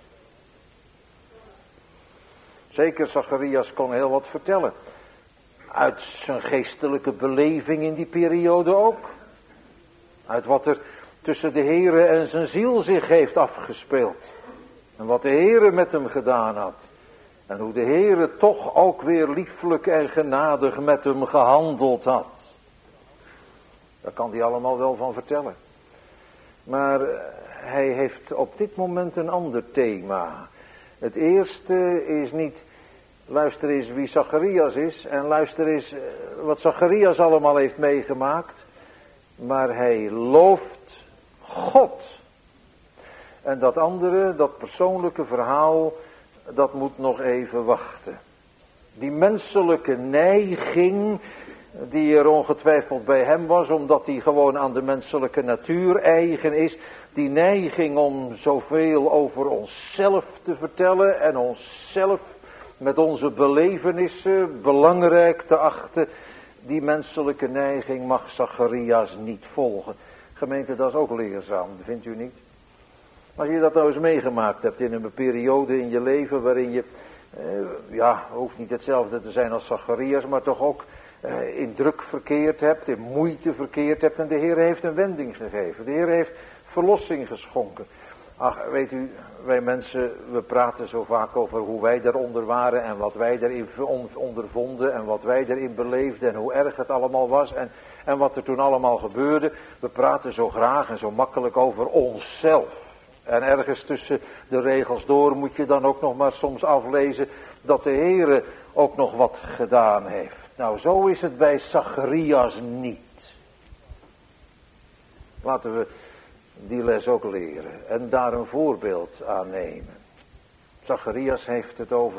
Zeker Zacharias kon heel wat vertellen. Uit zijn geestelijke beleving in die periode ook. Uit wat er tussen de Heere en zijn ziel zich heeft afgespeeld. En wat de Heere met hem gedaan had. En hoe de Heere toch ook weer lieflijk en genadig met hem gehandeld had. Daar kan hij allemaal wel van vertellen. Maar hij heeft op dit moment een ander thema. Het eerste is niet, luister eens wie Zacharias is. En luister eens wat Zacharias allemaal heeft meegemaakt. Maar hij looft God. En dat andere, dat persoonlijke verhaal, dat moet nog even wachten. Die menselijke neiging die er ongetwijfeld bij hem was, omdat die gewoon aan de menselijke natuur eigen is. Die neiging om zoveel over onszelf te vertellen en onszelf met onze belevenissen belangrijk te achten. Die menselijke neiging mag Zacharias niet volgen. Gemeente, dat is ook leerzaam, vindt u niet? Als je dat nou eens meegemaakt hebt in een periode in je leven waarin je, eh, ja, hoeft niet hetzelfde te zijn als Zacharias, maar toch ook eh, in druk verkeerd hebt, in moeite verkeerd hebt en de Heer heeft een wending gegeven. De Heer heeft verlossing geschonken. Ach, weet u, wij mensen, we praten zo vaak over hoe wij daaronder waren en wat wij daarin ondervonden en wat wij daarin beleefden en hoe erg het allemaal was en, en wat er toen allemaal gebeurde. We praten zo graag en zo makkelijk over onszelf. En ergens tussen de regels door moet je dan ook nog maar soms aflezen dat de Heere ook nog wat gedaan heeft. Nou, zo is het bij Zacharias niet. Laten we die les ook leren en daar een voorbeeld aan nemen. Zacharias heeft het over,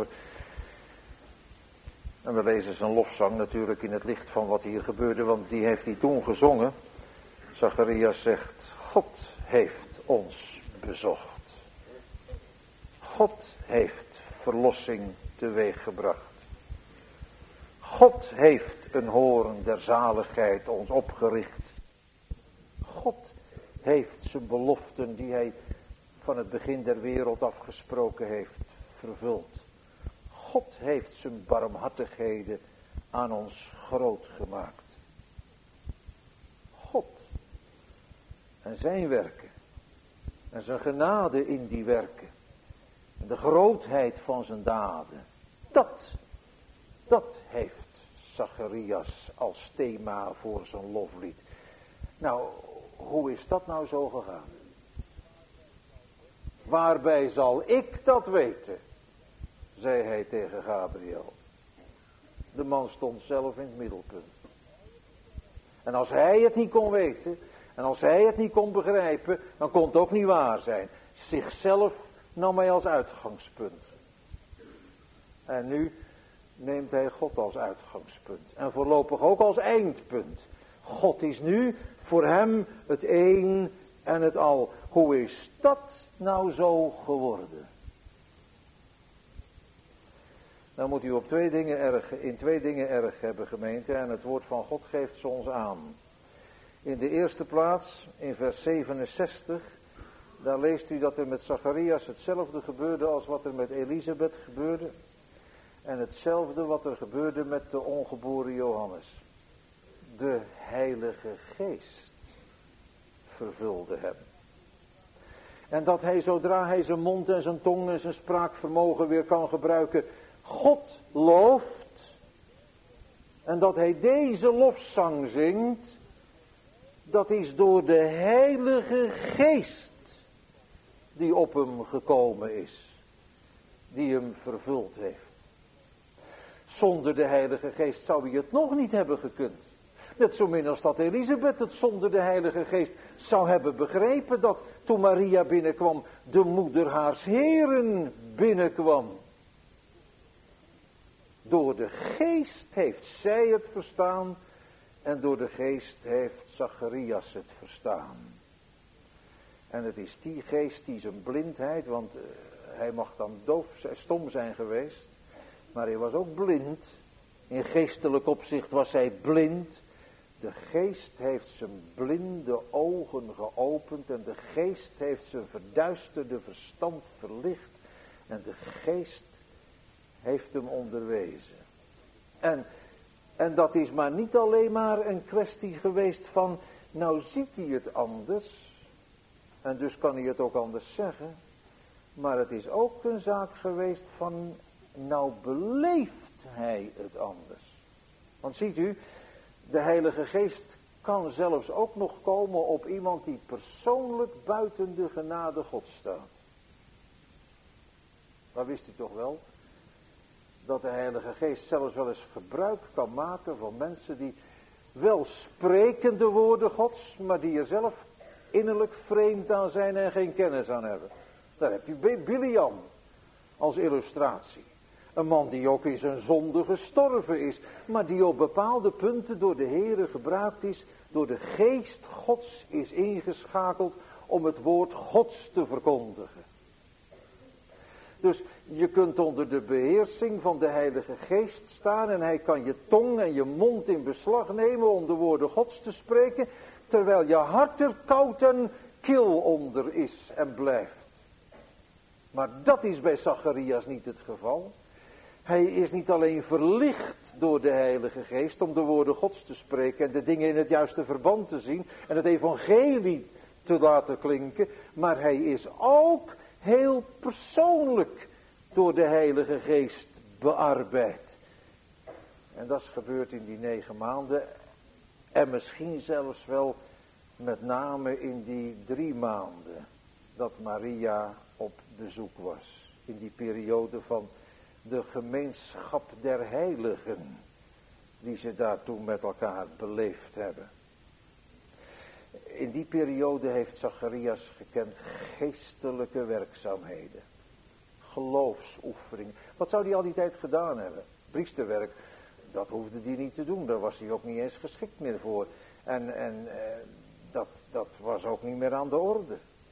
en we lezen zijn lofzang natuurlijk in het licht van wat hier gebeurde, want die heeft hij toen gezongen. Zacharias zegt, God heeft ons bezocht. God heeft verlossing teweeggebracht. God heeft een hoorn der zaligheid ons opgericht. God heeft zijn beloften die hij van het begin der wereld afgesproken heeft vervuld. God heeft zijn barmhartigheden aan ons groot gemaakt. God en zijn werken en zijn genade in die werken en de grootheid van zijn daden, dat, dat heeft Zacharias als thema voor zijn loflied. Nou, hoe is dat nou zo gegaan? Waarbij zal ik dat weten, zei hij tegen Gabriel. De man stond zelf in het middelpunt. En als hij het niet kon weten, en als hij het niet kon begrijpen, dan kon het ook niet waar zijn. Zichzelf nam hij als uitgangspunt. En nu neemt hij God als uitgangspunt. En voorlopig ook als eindpunt. God is nu voor hem het een en het al. Hoe is dat nou zo geworden? Dan moet u op twee dingen erg, in twee dingen erg hebben, gemeente. En het woord van God geeft ze ons aan. In de eerste plaats, in vers zevenenzestig, daar leest u dat er met Zacharias hetzelfde gebeurde als wat er met Elisabeth gebeurde. En hetzelfde wat er gebeurde met de ongeboren Johannes. De Heilige Geest vervulde hem. En dat hij, zodra hij zijn mond en zijn tong en zijn spraakvermogen weer kan gebruiken, God looft. En dat hij deze lofzang zingt, dat is door de Heilige Geest die op hem gekomen is. Die hem vervuld heeft. Zonder de Heilige Geest zou hij het nog niet hebben gekund. Net zo min als dat Elisabeth het zonder de Heilige Geest zou hebben begrepen dat toen Maria binnenkwam, de moeder haars Heren binnenkwam. Door de Geest heeft zij het verstaan en door de Geest heeft Zacharias het verstaan. En het is die Geest die zijn blindheid, want uh, hij mag dan doof, stom zijn geweest, maar hij was ook blind. In geestelijk opzicht was hij blind. De Geest heeft zijn blinde ogen geopend en de Geest heeft zijn verduisterde verstand verlicht en de Geest heeft hem onderwezen. En, en dat is maar niet alleen maar een kwestie geweest van, nou ziet hij het anders en dus kan hij het ook anders zeggen, maar het is ook een zaak geweest van, nou beleeft hij het anders. Want ziet u, de Heilige Geest kan zelfs ook nog komen op iemand die persoonlijk buiten de genade Gods staat. Maar wist u toch wel dat de Heilige Geest zelfs wel eens gebruik kan maken van mensen die wel spreken de woorden Gods, maar die er zelf innerlijk vreemd aan zijn en geen kennis aan hebben. Daar heb je Biliam als illustratie. Een man die ook in zijn zonde gestorven is, maar die op bepaalde punten door de Heere gebruikt is, door de Geest Gods is ingeschakeld om het woord Gods te verkondigen. Dus je kunt onder de beheersing van de Heilige Geest staan en hij kan je tong en je mond in beslag nemen om de woorden Gods te spreken, terwijl je hart er koud en kil onder is en blijft. Maar dat is bij Zacharias niet het geval. Hij is niet alleen verlicht door de Heilige Geest om de woorden Gods te spreken en de dingen in het juiste verband te zien en het evangelie te laten klinken, maar hij is ook heel persoonlijk door de Heilige Geest bearbeid. En dat is gebeurd in die negen maanden en misschien zelfs wel met name in die drie maanden dat Maria op bezoek was. In die periode van de gemeenschap der heiligen die ze daar toen met elkaar beleefd hebben. In die periode heeft Zacharias gekend geestelijke werkzaamheden. Geloofsoefening. Wat zou hij al die tijd gedaan hebben? Priesterwerk, dat hoefde hij niet te doen. Daar was hij ook niet eens geschikt meer voor. En, en eh, dat, dat was ook niet meer aan de orde.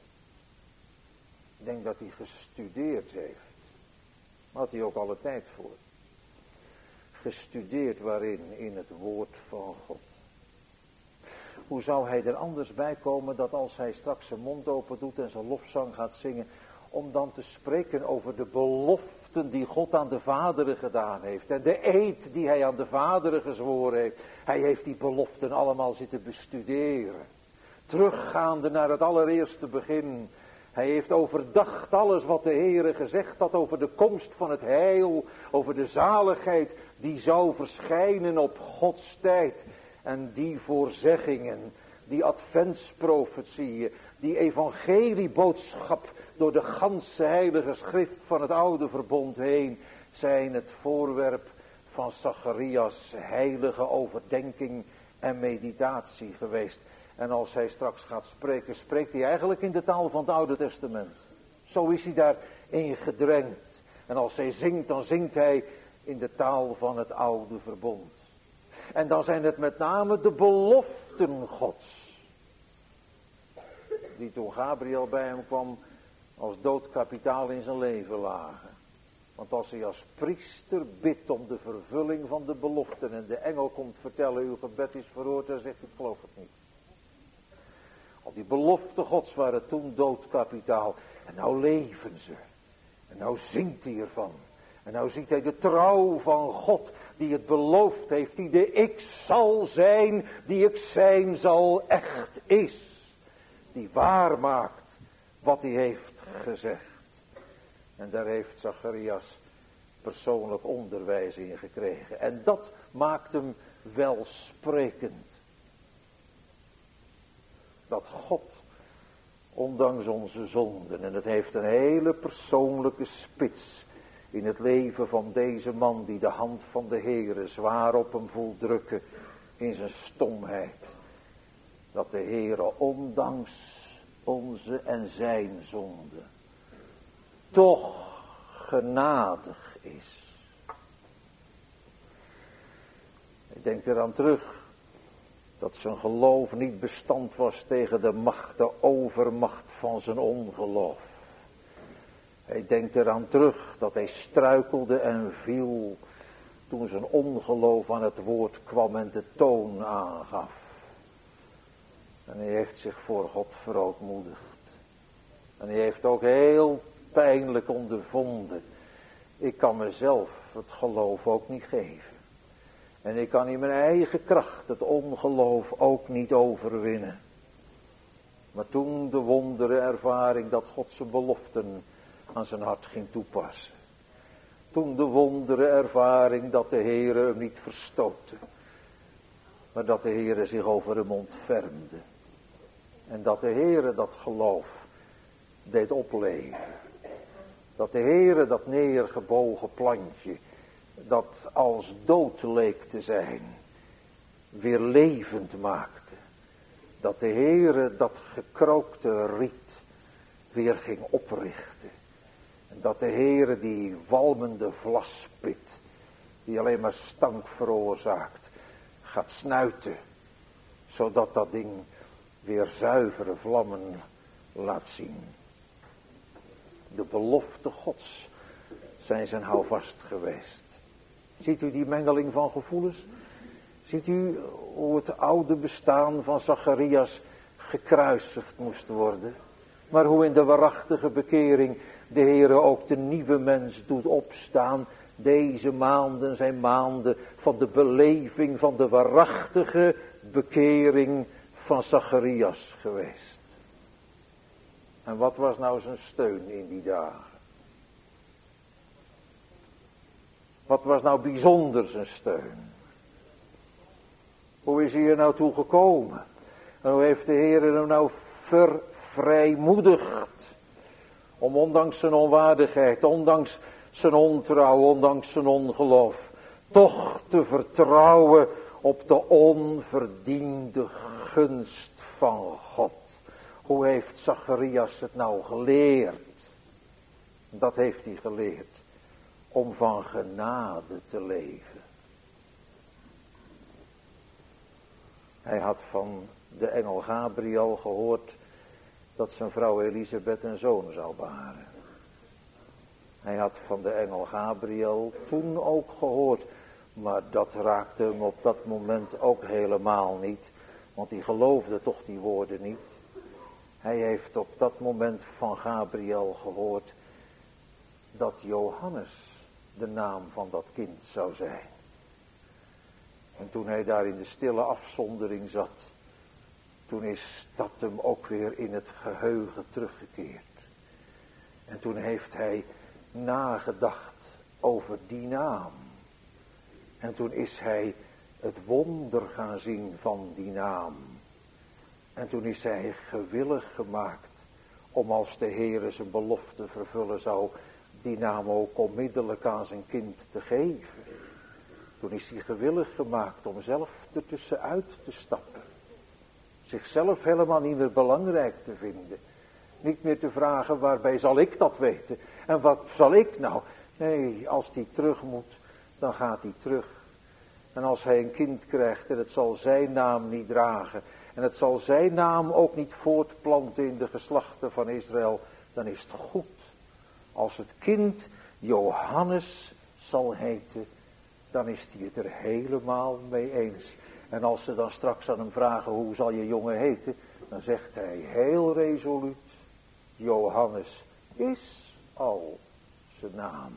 Ik denk dat hij gestudeerd heeft. Daar had hij ook alle tijd voor. Gestudeerd waarin? In het woord van God. Hoe zou hij er anders bij komen dat als hij straks zijn mond open doet en zijn lofzang gaat zingen, om dan te spreken over de beloften die God aan de vaderen gedaan heeft en de eed die hij aan de vaderen gezworen heeft. Hij heeft die beloften allemaal zitten bestuderen. Teruggaande naar het allereerste begin. Hij heeft overdacht alles wat de Heere gezegd had over de komst van het heil, over de zaligheid die zou verschijnen op Gods tijd. En die voorzeggingen, die adventsprofetieën, die evangelieboodschap door de ganse heilige schrift van het oude verbond heen, zijn het voorwerp van Zacharias' heilige overdenking en meditatie geweest. En als hij straks gaat spreken, spreekt hij eigenlijk in de taal van het Oude Testament. Zo is hij daarin gedrenkt. En als hij zingt, dan zingt hij in de taal van het Oude Verbond. En dan zijn het met name de beloften Gods, die toen Gabriel bij hem kwam als doodkapitaal in zijn leven lagen. Want als hij als priester bidt om de vervulling van de beloften en de engel komt vertellen, uw gebed is verhoord, dan zegt hij, ik geloof het niet. Al die beloften Gods waren toen doodkapitaal. En nou leven ze. En nou zingt hij ervan. En nou ziet hij de trouw van God die het beloofd heeft, die de ik zal zijn, die ik zijn zal, echt is. Die waarmaakt wat hij heeft gezegd. En daar heeft Zacharias persoonlijk onderwijs in gekregen. En dat maakt hem welsprekend. Dat God, ondanks onze zonden, en het heeft een hele persoonlijke spits in het leven van deze man die de hand van de Heere zwaar op hem voelt drukken in zijn stomheid. Dat de Heere ondanks onze en zijn zonde toch genadig is. Ik denk eraan terug dat zijn geloof niet bestand was tegen de macht, de overmacht van zijn ongeloof. Hij denkt eraan terug dat hij struikelde en viel toen zijn ongeloof aan het woord kwam en de toon aangaf. En hij heeft zich voor God verootmoedigd. En hij heeft ook heel pijnlijk ondervonden. Ik kan mezelf het geloof ook niet geven. En ik kan in mijn eigen kracht het ongeloof ook niet overwinnen. Maar toen de wondere ervaring dat God zijn beloften aan zijn hart ging toepassen. Toen de wondere ervaring dat de Heere hem niet verstootte. Maar dat de Heere zich over hem ontfermde. En dat de Heere dat geloof deed opleven. Dat de Heere dat neergebogen plantje, dat als dood leek te zijn, weer levend maakte. Dat de Heere dat gekrookte riet weer ging oprichten. En dat de Heere die walmende vlaspit, die alleen maar stank veroorzaakt, gaat snuiten. Zodat dat ding weer zuivere vlammen laat zien. De belofte Gods zijn zijn houvast geweest. Ziet u die mengeling van gevoelens? Ziet u hoe het oude bestaan van Zacharias gekruisigd moest worden? Maar hoe in de waarachtige bekering de Heere ook de nieuwe mens doet opstaan. Deze maanden zijn maanden van de beleving van de waarachtige bekering van Zacharias geweest. En wat was nou zijn steun in die dagen? Wat was nou bijzonder zijn steun? Hoe is hij er nou toe gekomen? En hoe heeft de Heer hem nou vervrijmoedigd? Om ondanks zijn onwaardigheid, ondanks zijn ontrouw, ondanks zijn ongeloof, toch te vertrouwen op de onverdiende gunst van God. Hoe heeft Zacharias het nou geleerd? Dat heeft hij geleerd. Om van genade te leven. Hij had van de engel Gabriel gehoord dat zijn vrouw Elisabeth een zoon zou baren. Hij had van de engel Gabriel toen ook gehoord, maar dat raakte hem op dat moment ook helemaal niet, want hij geloofde toch die woorden niet. Hij heeft op dat moment van Gabriel gehoord dat Johannes de naam van dat kind zou zijn. En toen hij daar in de stille afzondering zat, toen is dat hem ook weer in het geheugen teruggekeerd. En toen heeft hij nagedacht over die naam. En toen is hij het wonder gaan zien van die naam. En toen is hij gewillig gemaakt om als de Heere zijn belofte vervullen zou, die naam ook onmiddellijk aan zijn kind te geven. Toen is hij gewillig gemaakt om zelf ertussenuit te stappen. Zichzelf helemaal niet meer belangrijk te vinden. Niet meer te vragen, waarbij zal ik dat weten? En wat zal ik nou? Nee, als hij terug moet, dan gaat hij terug. En als hij een kind krijgt en het zal zijn naam niet dragen. En het zal zijn naam ook niet voortplanten in de geslachten van Israël. Dan is het goed. Als het kind Johannes zal heten, dan is hij het er helemaal mee eens. En als ze dan straks aan hem vragen, hoe zal je jongen heten? Dan zegt hij heel resoluut, Johannes is al zijn naam.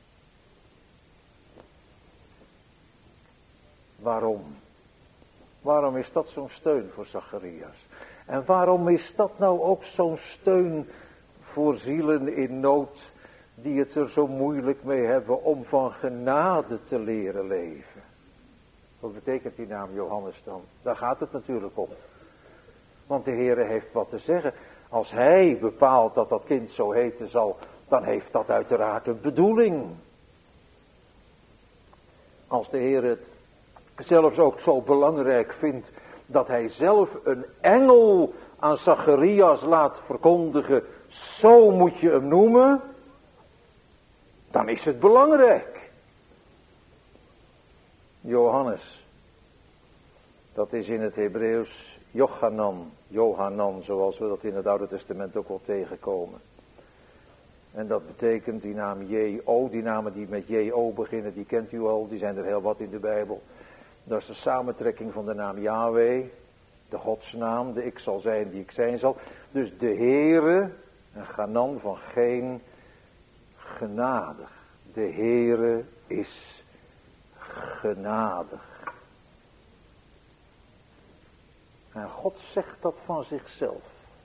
Waarom? Waarom is dat zo'n steun voor Zacharias? En waarom is dat nou ook zo'n steun voor zielen in nood, die het er zo moeilijk mee hebben om van genade te leren leven? Wat betekent die naam Johannes dan? Daar gaat het natuurlijk om. Want de Heere heeft wat te zeggen. Als hij bepaalt dat dat kind zo heten zal, dan heeft dat uiteraard een bedoeling. Als de Heer het zelfs ook zo belangrijk vindt dat hij zelf een engel aan Zacharias laat verkondigen, zo moet je hem noemen, dan is het belangrijk. Johannes, dat is in het Hebreeuws Jochanan, Johanan, zoals we dat in het Oude Testament ook wel tegenkomen. En dat betekent die naam J O, die namen die met J O beginnen, die kent u al, die zijn er heel wat in de Bijbel. Dat is de samentrekking van de naam Yahweh, de godsnaam, de ik zal zijn die ik zijn zal. Dus de Heere, een Ganan van geen genadig. De Heere is genadig. En God zegt dat van zichzelf.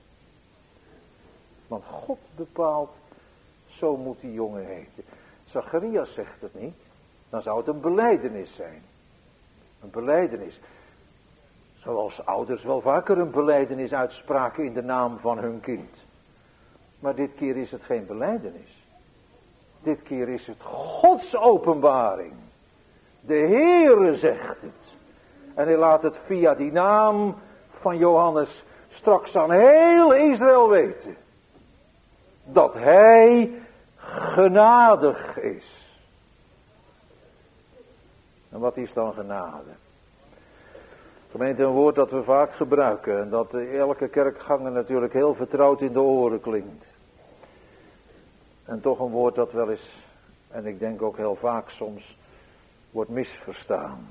Want God bepaalt, zo moet die jongen heten. Zacharias zegt het niet, dan zou het een belijdenis zijn. Een belijdenis. Zoals ouders wel vaker een belijdenis uitspraken in de naam van hun kind. Maar dit keer is het geen belijdenis. Dit keer is het Gods openbaring. De Heere zegt het. En hij laat het via die naam van Johannes straks aan heel Israël weten. Dat hij genadig is. En wat is dan genade? Gemeente, een woord dat we vaak gebruiken en dat elke kerkganger natuurlijk heel vertrouwd in de oren klinkt. En toch een woord dat wel eens, en ik denk ook heel vaak soms, wordt misverstaan.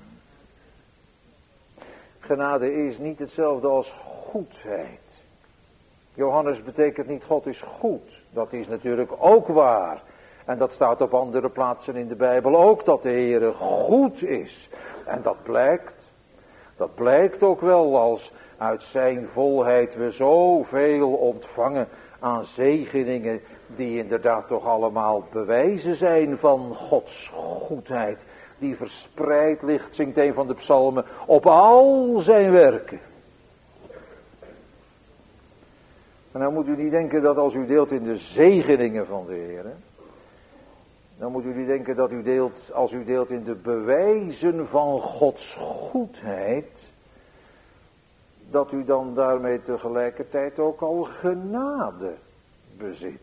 Genade is niet hetzelfde als goedheid. Johannes betekent niet God is goed. Dat is natuurlijk ook waar. En dat staat op andere plaatsen in de Bijbel ook, dat de Heere goed is. En dat blijkt, dat blijkt ook wel als uit zijn volheid we zoveel ontvangen aan zegeningen, die inderdaad toch allemaal bewijzen zijn van Gods goedheid. Die verspreid ligt, zingt een van de psalmen, op al zijn werken. En dan moet u niet denken dat als u deelt in de zegeningen van de Heere, dan moet u niet denken dat u deelt, als u deelt in de bewijzen van Gods goedheid, dat u dan daarmee tegelijkertijd ook al genade bezit.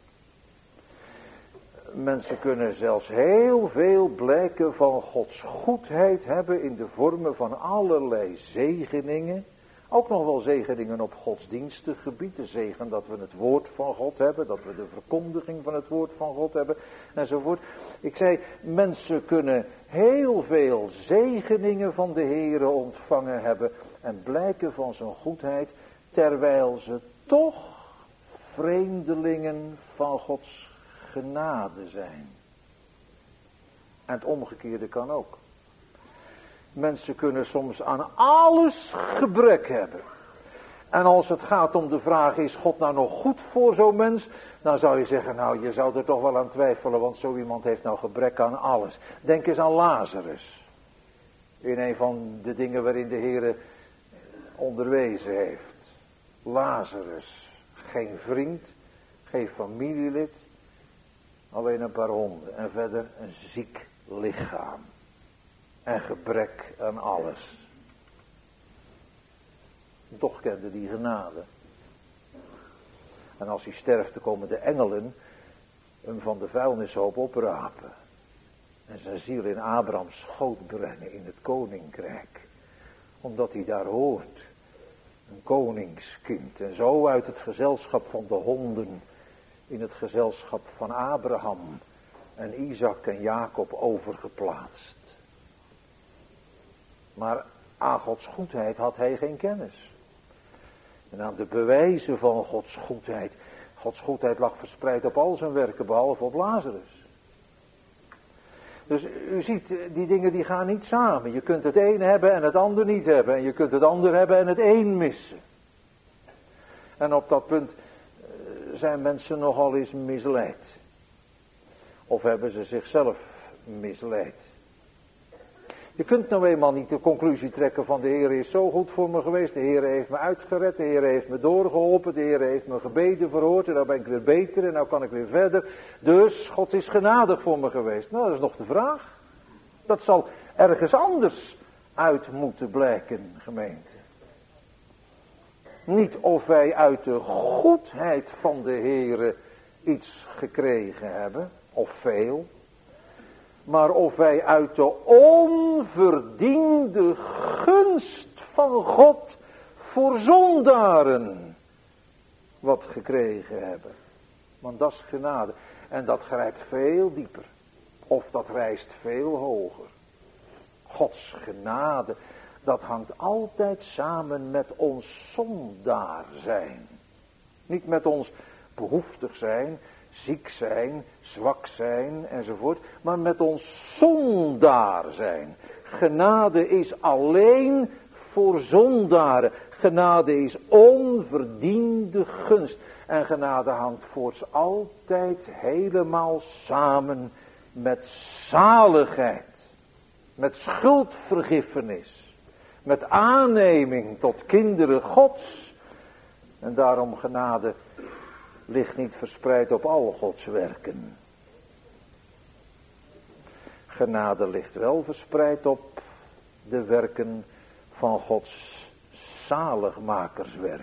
Mensen kunnen zelfs heel veel blijken van Gods goedheid hebben in de vormen van allerlei zegeningen. Ook nog wel zegeningen op godsdienstig gebied. De zegen dat we het woord van God hebben. Dat we de verkondiging van het woord van God hebben. Enzovoort. Ik zei, mensen kunnen heel veel zegeningen van de Heere ontvangen hebben. En blijken van zijn goedheid. Terwijl ze toch vreemdelingen van Gods genade zijn. En het omgekeerde kan ook. Mensen kunnen soms aan alles gebrek hebben. En als het gaat om de vraag, is God nou nog goed voor zo'n mens? Dan zou je zeggen, nou je zou er toch wel aan twijfelen, want zo iemand heeft nou gebrek aan alles. Denk eens aan Lazarus. In een van de dingen waarin de Heere onderwezen heeft. Lazarus, geen vriend, geen familielid, alleen een paar honden. En verder een ziek lichaam. en gebrek aan alles. Toch kende die genade. En als hij sterft, dan komen de engelen hem van de vuilnishoop oprapen. En zijn ziel in Abrahams schoot brengen in het koninkrijk. Omdat hij daar hoort. Een koningskind. En zo uit het gezelschap van de honden. In het gezelschap van Abraham. En Isaac en Jacob overgeplaatst. Maar aan Gods goedheid had hij geen kennis. En aan de bewijzen van Gods goedheid. Gods goedheid lag verspreid op al zijn werken, behalve op Lazarus. Dus u ziet, die dingen die gaan niet samen. Je kunt het een hebben en het ander niet hebben. En je kunt het ander hebben en het een missen. En op dat punt zijn mensen nogal eens misleid. Of hebben ze zichzelf misleid. Je kunt nou eenmaal niet de conclusie trekken van de Heer is zo goed voor me geweest. De Heer heeft me uitgered, de Heer heeft me doorgeholpen, de Heer heeft me gebeden verhoord. En nou ben ik weer beter en nou kan ik weer verder. Dus God is genadig voor me geweest. Nou, dat is nog de vraag. Dat zal ergens anders uit moeten blijken, gemeente. Niet of wij uit de goedheid van de Heer iets gekregen hebben, of veel. Maar of wij uit de onverdiende gunst van God voor zondaren wat gekregen hebben. Want dat is genade. En dat grijpt veel dieper. Of dat rijst veel hoger. Gods genade, dat hangt altijd samen met ons zondaar zijn. Niet met ons behoeftig zijn, ziek zijn, zwak zijn enzovoort, maar met ons zondaar zijn. Genade is alleen voor zondaren. Genade is onverdiende gunst. En genade hangt voorts altijd helemaal samen met zaligheid. Met schuldvergiffenis. Met aanneming tot kinderen Gods. En daarom genade ligt niet verspreid op al Gods werken. Genade ligt wel verspreid op de werken van Gods zaligmakerswerk.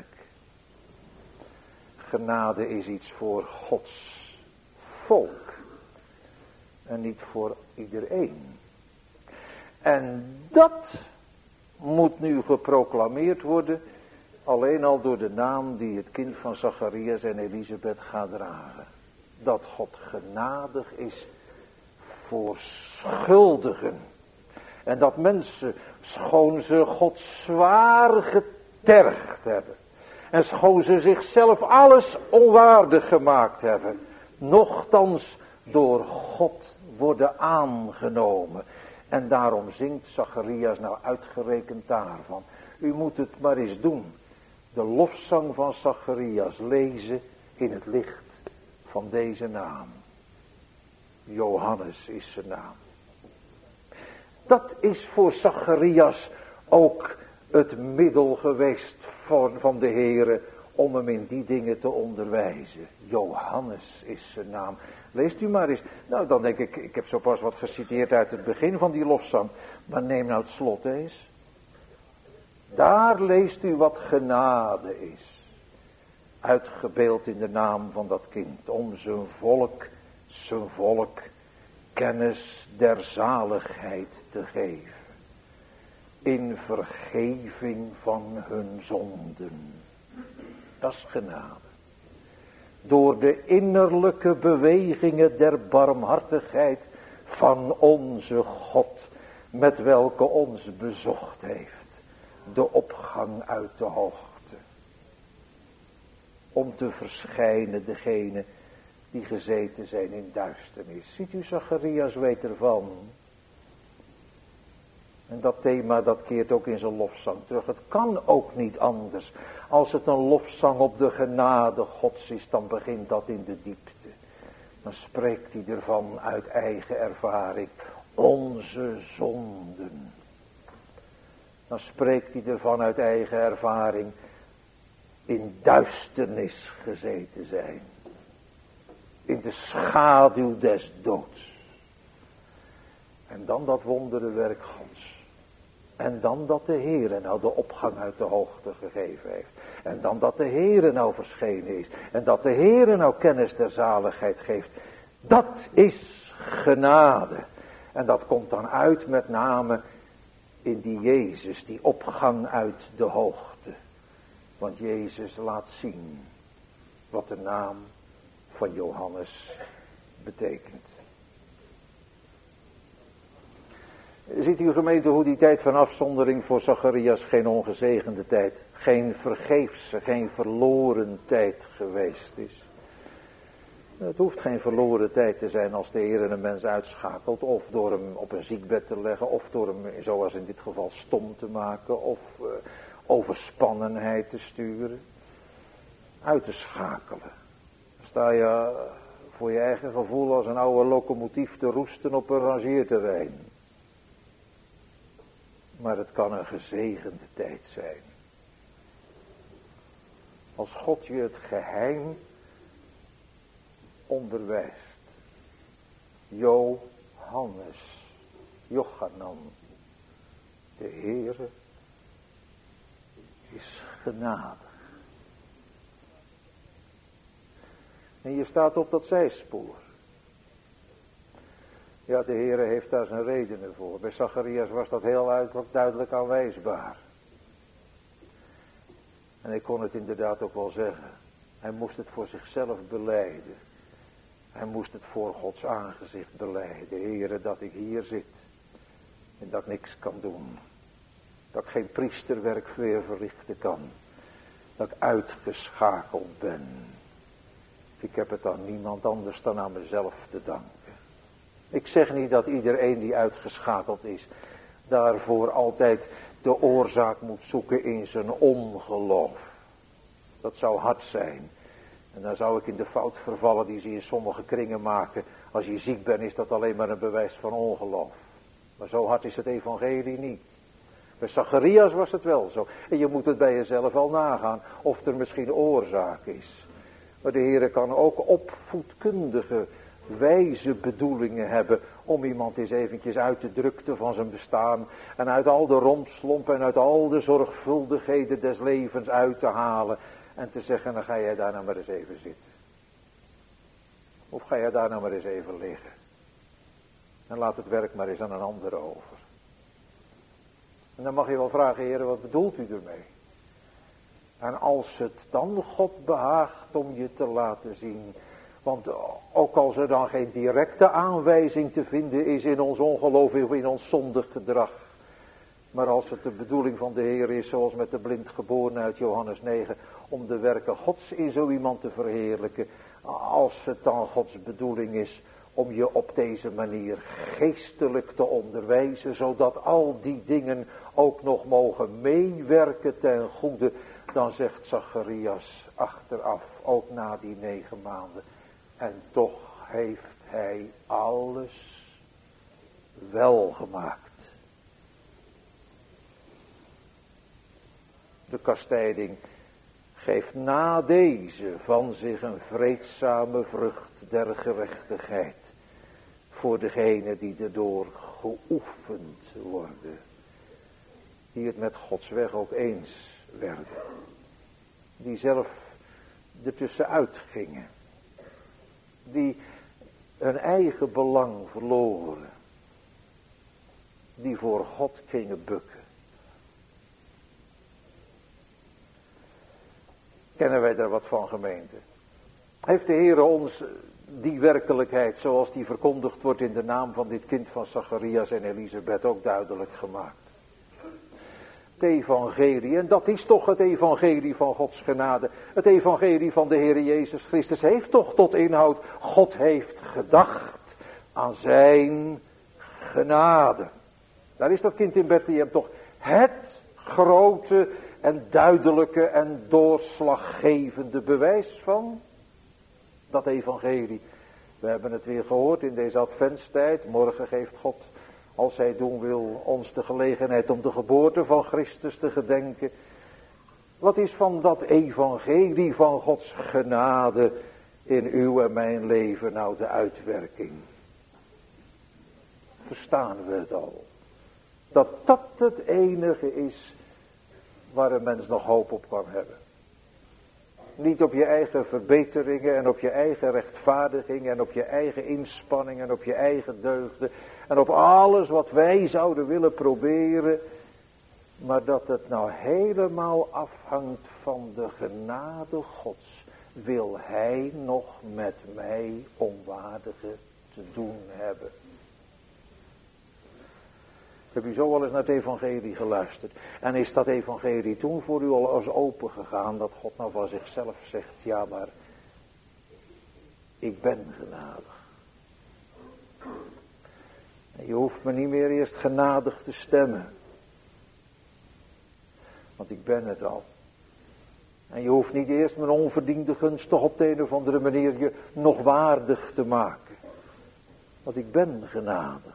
Genade is iets voor Gods volk. En niet voor iedereen. En dat moet nu geproclameerd worden. Alleen al door de naam die het kind van Zacharias en Elisabeth gaat dragen. Dat God genadig is voor schuldigen. En dat mensen, schoon ze God zwaar getergd hebben. En schoon ze zichzelf alles onwaardig gemaakt hebben. Nochtans door God worden aangenomen. En daarom zingt Zacharias nou uitgerekend daarvan. U moet het maar eens doen. De lofzang van Zacharias lezen in het licht van deze naam. Johannes is zijn naam. Dat is voor Zacharias ook het middel geweest van, van de Heere om hem in die dingen te onderwijzen. Johannes is zijn naam. Leest u maar eens. Nou, dan denk ik, ik heb zo pas wat geciteerd uit het begin van die lofzang. Maar neem nou het slot eens. Daar leest u wat genade is. Uitgebeeld in de naam van dat kind. Om zijn volk, zijn volk, kennis der zaligheid te geven. In vergeving van hun zonden. Dat is genade. Door de innerlijke bewegingen der barmhartigheid van onze God. Met welke ons bezocht heeft. De opgang uit de hoogte. Om te verschijnen degene die gezeten zijn in duisternis. Ziet u, Zacharias weet ervan. En dat thema dat keert ook in zijn lofzang terug. Het kan ook niet anders. Als het een lofzang op de genade Gods is, dan begint dat in de diepte. Dan spreekt hij ervan uit eigen ervaring. Onze zonden. Dan spreekt hij ervan uit eigen ervaring. In duisternis gezeten zijn. In de schaduw des doods. En dan dat wonderenwerk Gods. En dan dat de Heere nou de opgang uit de hoogte gegeven heeft. En dan dat de Heere nou verschenen is. En dat de Heere nou kennis der zaligheid geeft. Dat is genade. En dat komt dan uit met name in die Jezus, die opgang uit de hoogte. Want Jezus laat zien wat de naam van Johannes betekent. Ziet u gemeente hoe die tijd van afzondering voor Zacharias geen ongezegende tijd, geen vergeefse, geen verloren tijd geweest is. Het hoeft geen verloren tijd te zijn als de Heer een mens uitschakelt, of door hem op een ziekbed te leggen, of door hem, zoals in dit geval, stom te maken, of uh, overspannenheid te sturen. Uit te schakelen. Dan sta je voor je eigen gevoel als een oude locomotief te roesten op een rangeerterrein. Maar het kan een gezegende tijd zijn. Als God je het geheim onderwijst. Johannes, Jochanan, de Heere is genadig. En je staat op dat zijspoor. Ja, de Heere heeft daar zijn redenen voor. Bij Zacharias was dat heel duidelijk aanwijsbaar. En ik kon het inderdaad ook wel zeggen. Hij moest het voor zichzelf belijden. Hij moest het voor Gods aangezicht belijden. Heere, dat ik hier zit. En dat ik niks kan doen. Dat ik geen priesterwerk meer verrichten kan. Dat ik uitgeschakeld ben. Ik heb het aan niemand anders dan aan mezelf te danken. Ik zeg niet dat iedereen die uitgeschakeld is, daarvoor altijd de oorzaak moet zoeken in zijn ongeloof. Dat zou hard zijn. En dan zou ik in de fout vervallen die ze in sommige kringen maken. Als je ziek bent is dat alleen maar een bewijs van ongeloof. Maar zo hard is het evangelie niet. Bij Zacharias was het wel zo. En je moet het bij jezelf wel nagaan of er misschien oorzaak is. Maar de Heere kan ook opvoedkundige, wijze bedoelingen hebben om iemand eens eventjes uit de drukte van zijn bestaan en uit al de rompslomp en uit al de zorgvuldigheden des levens uit te halen en te zeggen, dan ga jij daar nou maar eens even zitten. Of ga jij daar nou maar eens even liggen. En laat het werk maar eens aan een ander over. En dan mag je wel vragen, Heere, wat bedoelt u ermee? En als het dan God behaagt om je te laten zien. Want ook als er dan geen directe aanwijzing te vinden is in ons ongeloof of in ons zondig gedrag. Maar als het de bedoeling van de Heer is, zoals met de blindgeborene uit Johannes negen, om de werken Gods in zo iemand te verheerlijken. Als het dan Gods bedoeling is om je op deze manier geestelijk te onderwijzen, zodat al die dingen ook nog mogen meewerken ten goede. Dan zegt Zacharias achteraf, ook na die negen maanden. En toch heeft hij alles wel gemaakt. De kastijding geeft na deze van zich een vreedzame vrucht der gerechtigheid. Voor degenen die erdoor geoefend worden. Die het met Gods weg ook eens werden. Die zelf ertussenuit gingen. Die hun eigen belang verloren. Die voor God gingen bukken. Kennen wij daar wat van, gemeente? Heeft de Heer ons die werkelijkheid zoals die verkondigd wordt in de naam van dit kind van Zacharias en Elisabeth ook duidelijk gemaakt? Het evangelie, en dat is toch het evangelie van Gods genade. Het evangelie van de Heer Jezus Christus heeft toch tot inhoud, God heeft gedacht aan zijn genade. Daar is dat kind in Bethlehem toch het grote en duidelijke en doorslaggevende bewijs van. Dat evangelie. We hebben het weer gehoord in deze adventstijd. Morgen geeft God, als hij doen wil, ons de gelegenheid om de geboorte van Christus te gedenken. Wat is van dat evangelie van Gods genade in uw en mijn leven nou de uitwerking? verstaan we het al. Dat dat het enige is waar een mens nog hoop op kan hebben. Niet op je eigen verbeteringen en op je eigen rechtvaardiging en op je eigen inspanning en op je eigen deugden. En op alles wat wij zouden willen proberen. Maar dat het nou helemaal afhangt van de genade Gods. Wil Hij nog met mij onwaardige te doen hebben. Heb u zo al eens naar het evangelie geluisterd? En is dat evangelie toen voor u al als open gegaan? Dat God nou van zichzelf zegt, ja maar ik ben genadig. En je hoeft me niet meer eerst genadig te stemmen. Want ik ben het al. En je hoeft niet eerst mijn onverdiende gunst toch op de een of andere manier je nog waardig te maken. Want ik ben genadig.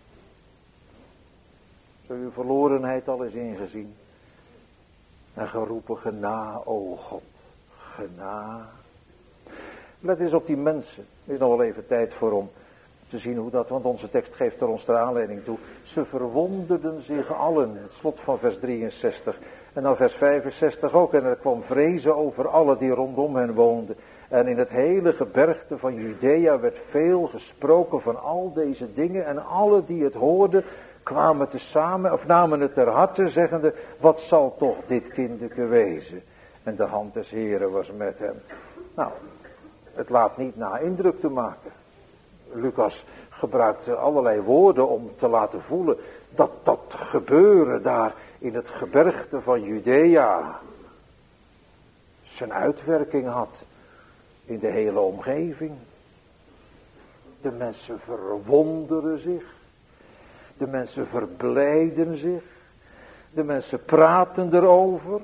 Zo uw verlorenheid al eens ingezien. En geroepen gena, o God. Gena. Let eens op die mensen. Er is nog wel even tijd voor om te zien hoe dat, want onze tekst geeft er ons de aanleiding toe. Ze verwonderden zich allen. Het slot van vers drieënzestig. En dan vers vijfenzestig ook. En er kwam vrezen over allen die rondom hen woonden. En in het hele gebergte van Judea werd veel gesproken van al deze dingen. En alle die het hoorden kwamen tezamen, of namen het ter harte, zeggende, wat zal toch dit kindeke wezen? En de hand des Heren was met hem. Nou, het laat niet na indruk te maken. Lucas gebruikt allerlei woorden om te laten voelen dat dat gebeuren daar in het gebergte van Judea zijn uitwerking had in de hele omgeving. De mensen verwonderen zich. De mensen verblijden zich. De mensen praten erover.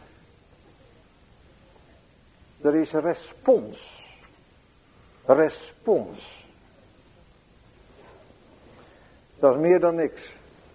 Er is respons. Respons. Dat is meer dan niks.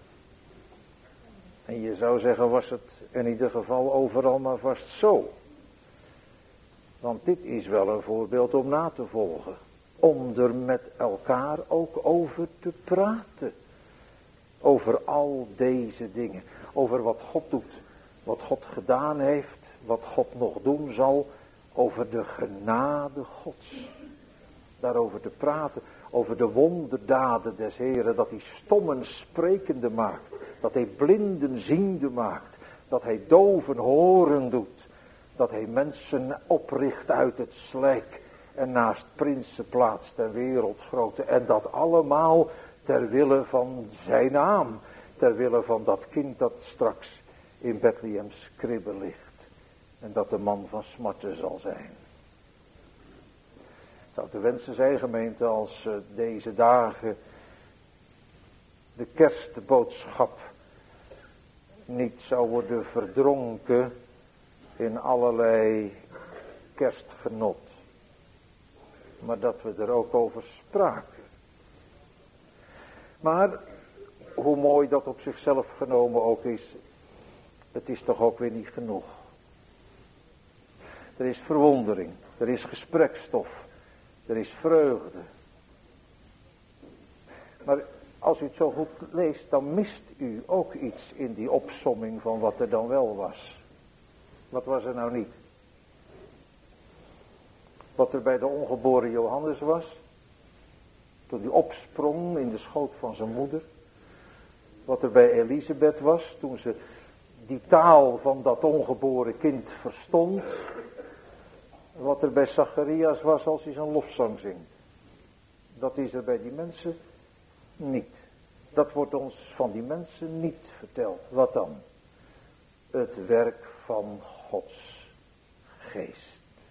En je zou zeggen, was het in ieder geval overal maar vast zo. Want dit is wel een voorbeeld om na te volgen. Om er met elkaar ook over te praten. Over al deze dingen. Over wat God doet. Wat God gedaan heeft. Wat God nog doen zal. Over de genade Gods. Daarover te praten. Over de wonderdaden des Heren. Dat hij stommen sprekende maakt. Dat hij blinden ziende maakt. Dat hij doven horen doet. Dat hij mensen opricht uit het slijk. En naast prinsen plaatst en wereldgrote. En dat allemaal ter wille van zijn naam. Ter wille van dat kind dat straks in Bethlehems kribbe ligt. En dat de man van smarten zal zijn. Het zou te wensen zijn, gemeente, als uh, deze dagen de kerstboodschap niet zou worden verdronken in allerlei kerstgenot. Maar dat we er ook over spraken. Maar hoe mooi dat op zichzelf genomen ook is, het is toch ook weer niet genoeg. Er is verwondering, er is gesprekstof, er is vreugde. Maar als u het zo goed leest, dan mist u ook iets in die opsomming van wat er dan wel was. Wat was er nou niet? Wat er bij de ongeboren Johannes was, toen hij opsprong in de schoot van zijn moeder. Wat er bij Elisabeth was, toen ze die taal van dat ongeboren kind verstond. Wat er bij Zacharias was als hij zijn lofzang zingt. Dat is er bij die mensen niet. Dat wordt ons van die mensen niet verteld. Wat dan? Het werk van Gods geest.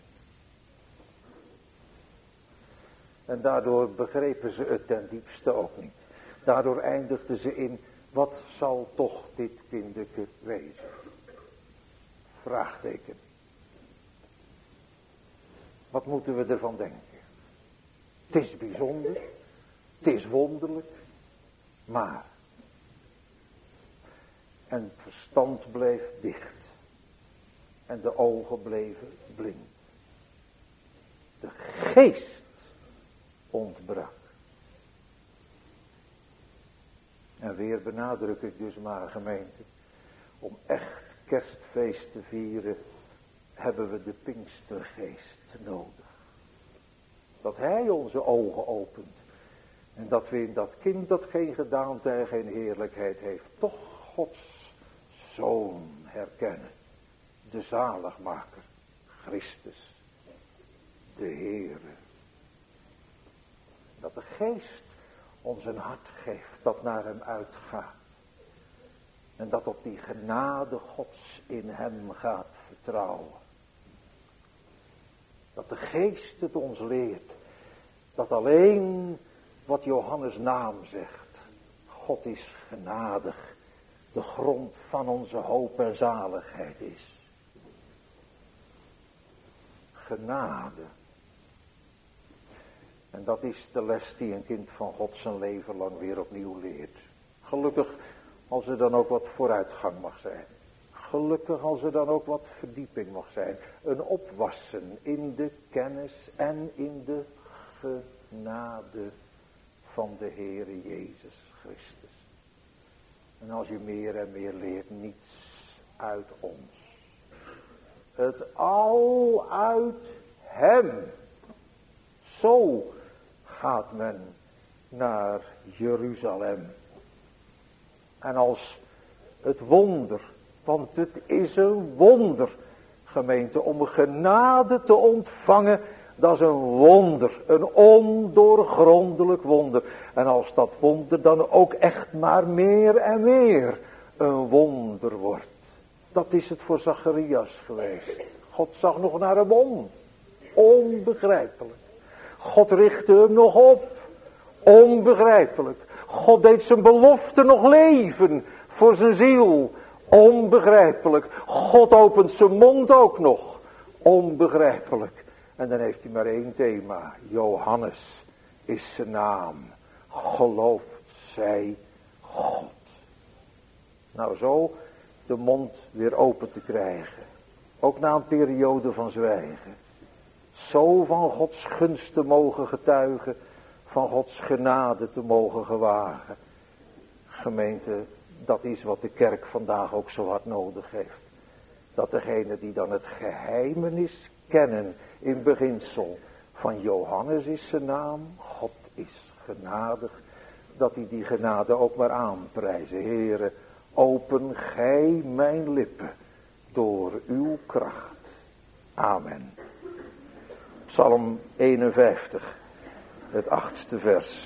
En daardoor begrepen ze het ten diepste ook niet. Daardoor eindigden ze in, wat zal toch dit kindeke wezen? Vraagteken. Wat moeten we ervan denken? Het is bijzonder, het is wonderlijk, maar. En het verstand bleef dicht. En de ogen bleven blind. De geest ontbrak. En weer benadruk ik dus maar, gemeente, om echt kerstfeest te vieren, hebben we de Pinkstergeest nodig. Dat hij onze ogen opent. En dat we in dat kind dat geen gedaante en geen heerlijkheid heeft, toch Gods Zoon herkennen. De zaligmaker, Christus, de Heere. Dat de Geest ons een hart geeft dat naar hem uitgaat. En dat op die genade Gods in hem gaat vertrouwen. Dat de Geest het ons leert. Dat alleen wat Johannes' naam zegt. God is genadig. De grond van onze hoop en zaligheid is. Genade. En dat is de les die een kind van God zijn leven lang weer opnieuw leert. Gelukkig als er dan ook wat vooruitgang mag zijn. Gelukkig als er dan ook wat verdieping mag zijn. Een opwassen in de kennis en in de genade van de Heere Jezus Christus. En als je meer en meer leert, niets uit ons. Het al uit hem. Zo gaat men naar Jeruzalem. En als het wonder, want het is een wonder, gemeente, om genade te ontvangen, dat is een wonder, een ondoorgrondelijk wonder. En als dat wonder dan ook echt maar meer en meer een wonder wordt. Dat is het voor Zacharias geweest. God zag nog naar hem om. Onbegrijpelijk. God richtte hem nog op. Onbegrijpelijk. God deed zijn belofte nog leven voor zijn ziel. Onbegrijpelijk. God opent zijn mond ook nog. Onbegrijpelijk. En dan heeft hij maar één thema. Johannes is zijn naam. Gelooft zij God. Nou, zo de mond weer open te krijgen. Ook na een periode van zwijgen. Zo van Gods gunst te mogen getuigen. Van Gods genade te mogen gewagen. Gemeente, dat is wat de kerk vandaag ook zo hard nodig heeft. Dat degene die dan het geheimenis kennen in beginsel van Johannes is zijn naam, God is genadig, dat hij die genade ook maar aanprijzen. Heere, open gij mijn lippen door uw kracht. Amen. Psalm eenenvijftig, het achtste vers.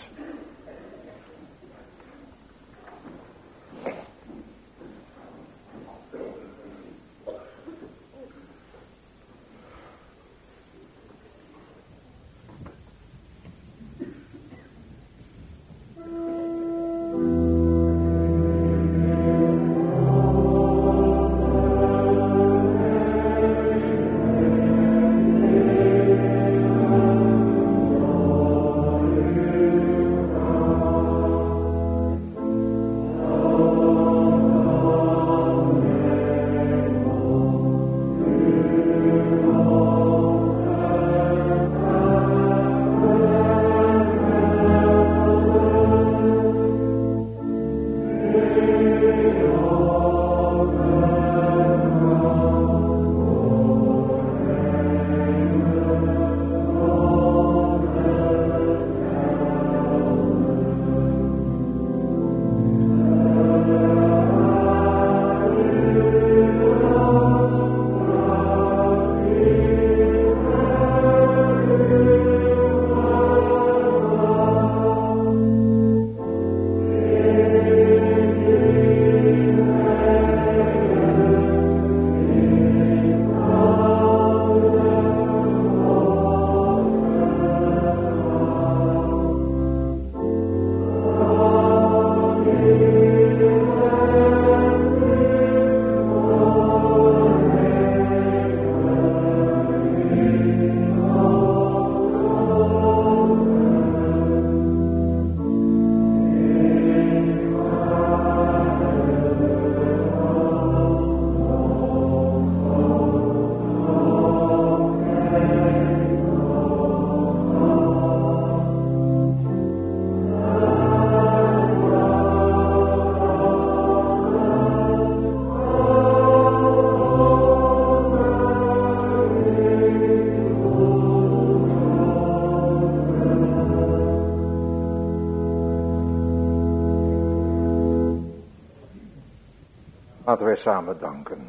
Laten wij samen danken.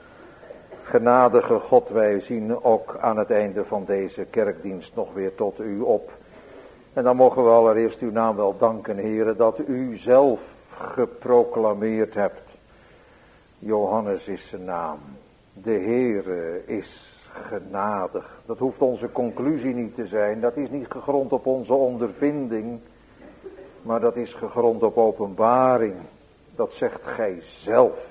Genadige God, wij zien ook aan het einde van deze kerkdienst nog weer tot u op. En dan mogen we allereerst uw naam wel danken, Heere, dat u zelf geproclameerd hebt. Johannes is zijn naam. De Heere is genadig. Dat hoeft onze conclusie niet te zijn. Dat is niet gegrond op onze ondervinding. Maar dat is gegrond op openbaring. Dat zegt gij zelf.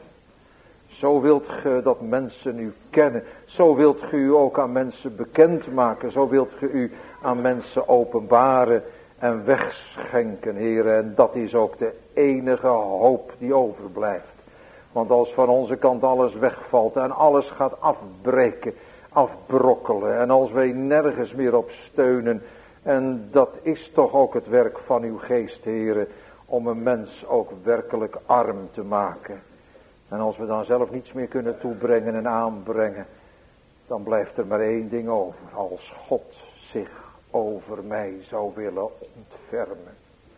Zo wilt ge dat mensen u kennen. Zo wilt ge u ook aan mensen bekendmaken. Zo wilt ge u aan mensen openbaren en wegschenken, Heer. En dat is ook de enige hoop die overblijft. Want als van onze kant alles wegvalt en alles gaat afbreken, afbrokkelen. En als wij nergens meer op steunen. En dat is toch ook het werk van uw geest, Heer. Om een mens ook werkelijk arm te maken. En als we dan zelf niets meer kunnen toebrengen en aanbrengen, dan blijft er maar één ding over. Als God zich over mij zou willen ontfermen.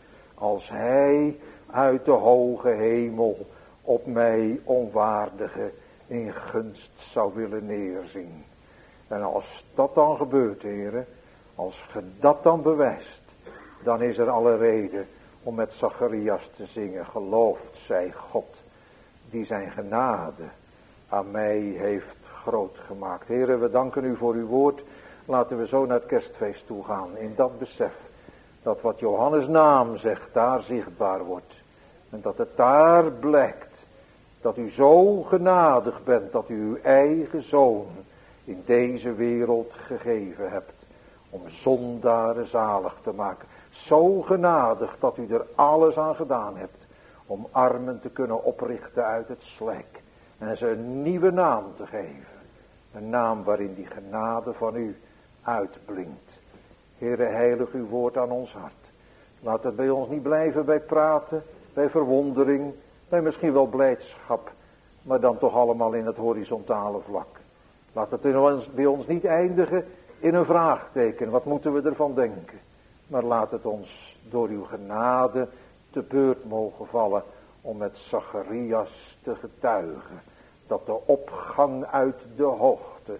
Als hij uit de hoge hemel op mij onwaardige in gunst zou willen neerzien. En als dat dan gebeurt, heren, als ge dat dan bewijst, dan is er alle reden om met Zacharias te zingen. Geloofd zij God, die zijn genade aan mij heeft groot gemaakt. Heren, we danken u voor uw woord. Laten we zo naar het kerstfeest toe gaan. In dat besef dat wat Johannes naam zegt daar zichtbaar wordt. En dat het daar blijkt dat u zo genadig bent dat u uw eigen zoon in deze wereld gegeven hebt. Om zondaren zalig te maken. Zo genadig dat u er alles aan gedaan hebt. Om armen te kunnen oprichten uit het slijk. En ze een nieuwe naam te geven. Een naam waarin die genade van u uitblinkt. Heere, heilig uw woord aan ons hart. Laat het bij ons niet blijven bij praten, bij verwondering, bij misschien wel blijdschap. Maar dan toch allemaal in het horizontale vlak. Laat het in ons, bij ons niet eindigen in een vraagteken. Wat moeten we ervan denken? Maar laat het ons door uw genade te beurt mogen vallen om met Zacharias te getuigen. Dat de opgang uit de hoogte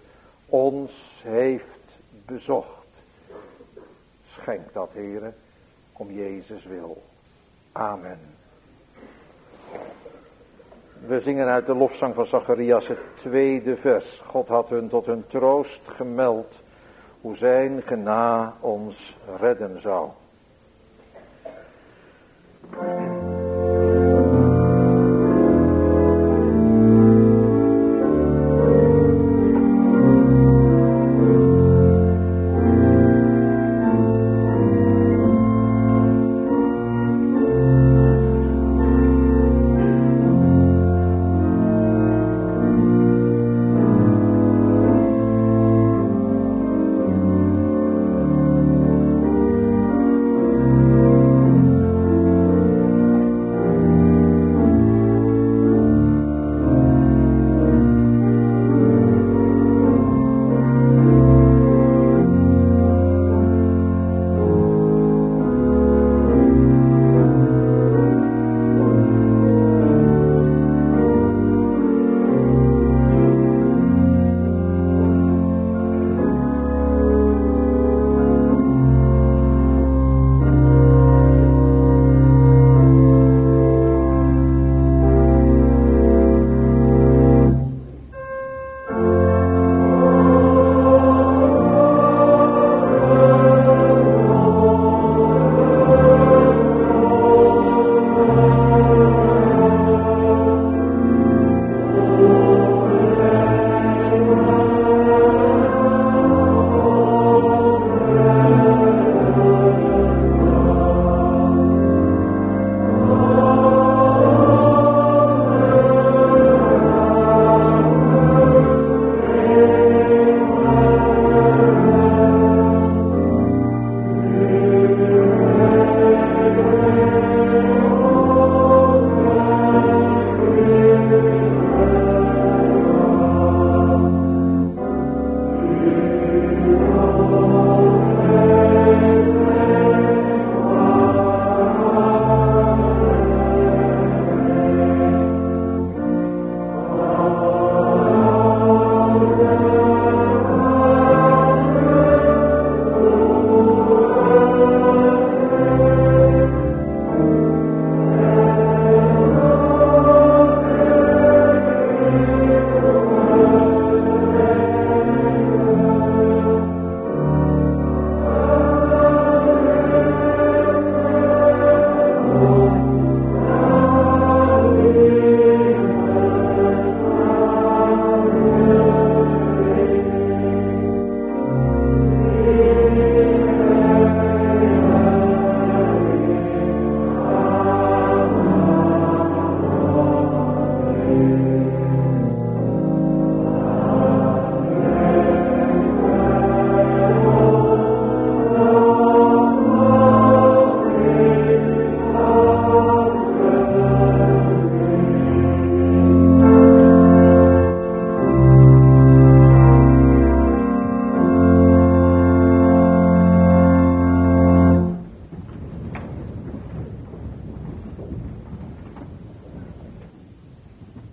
ons heeft bezocht. Schenk dat, Heere, om Jezus wil. Amen. We zingen uit de lofzang van Zacharias het tweede vers. God had hun tot hun troost gemeld hoe zijn gena ons redden zou.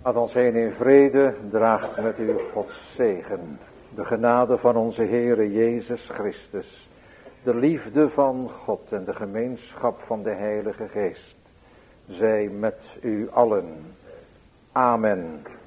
Gaat ons heen in vrede, draagt met u Gods zegen. De genade van onze Heere Jezus Christus, de liefde van God en de gemeenschap van de Heilige Geest, zij met u allen. Amen.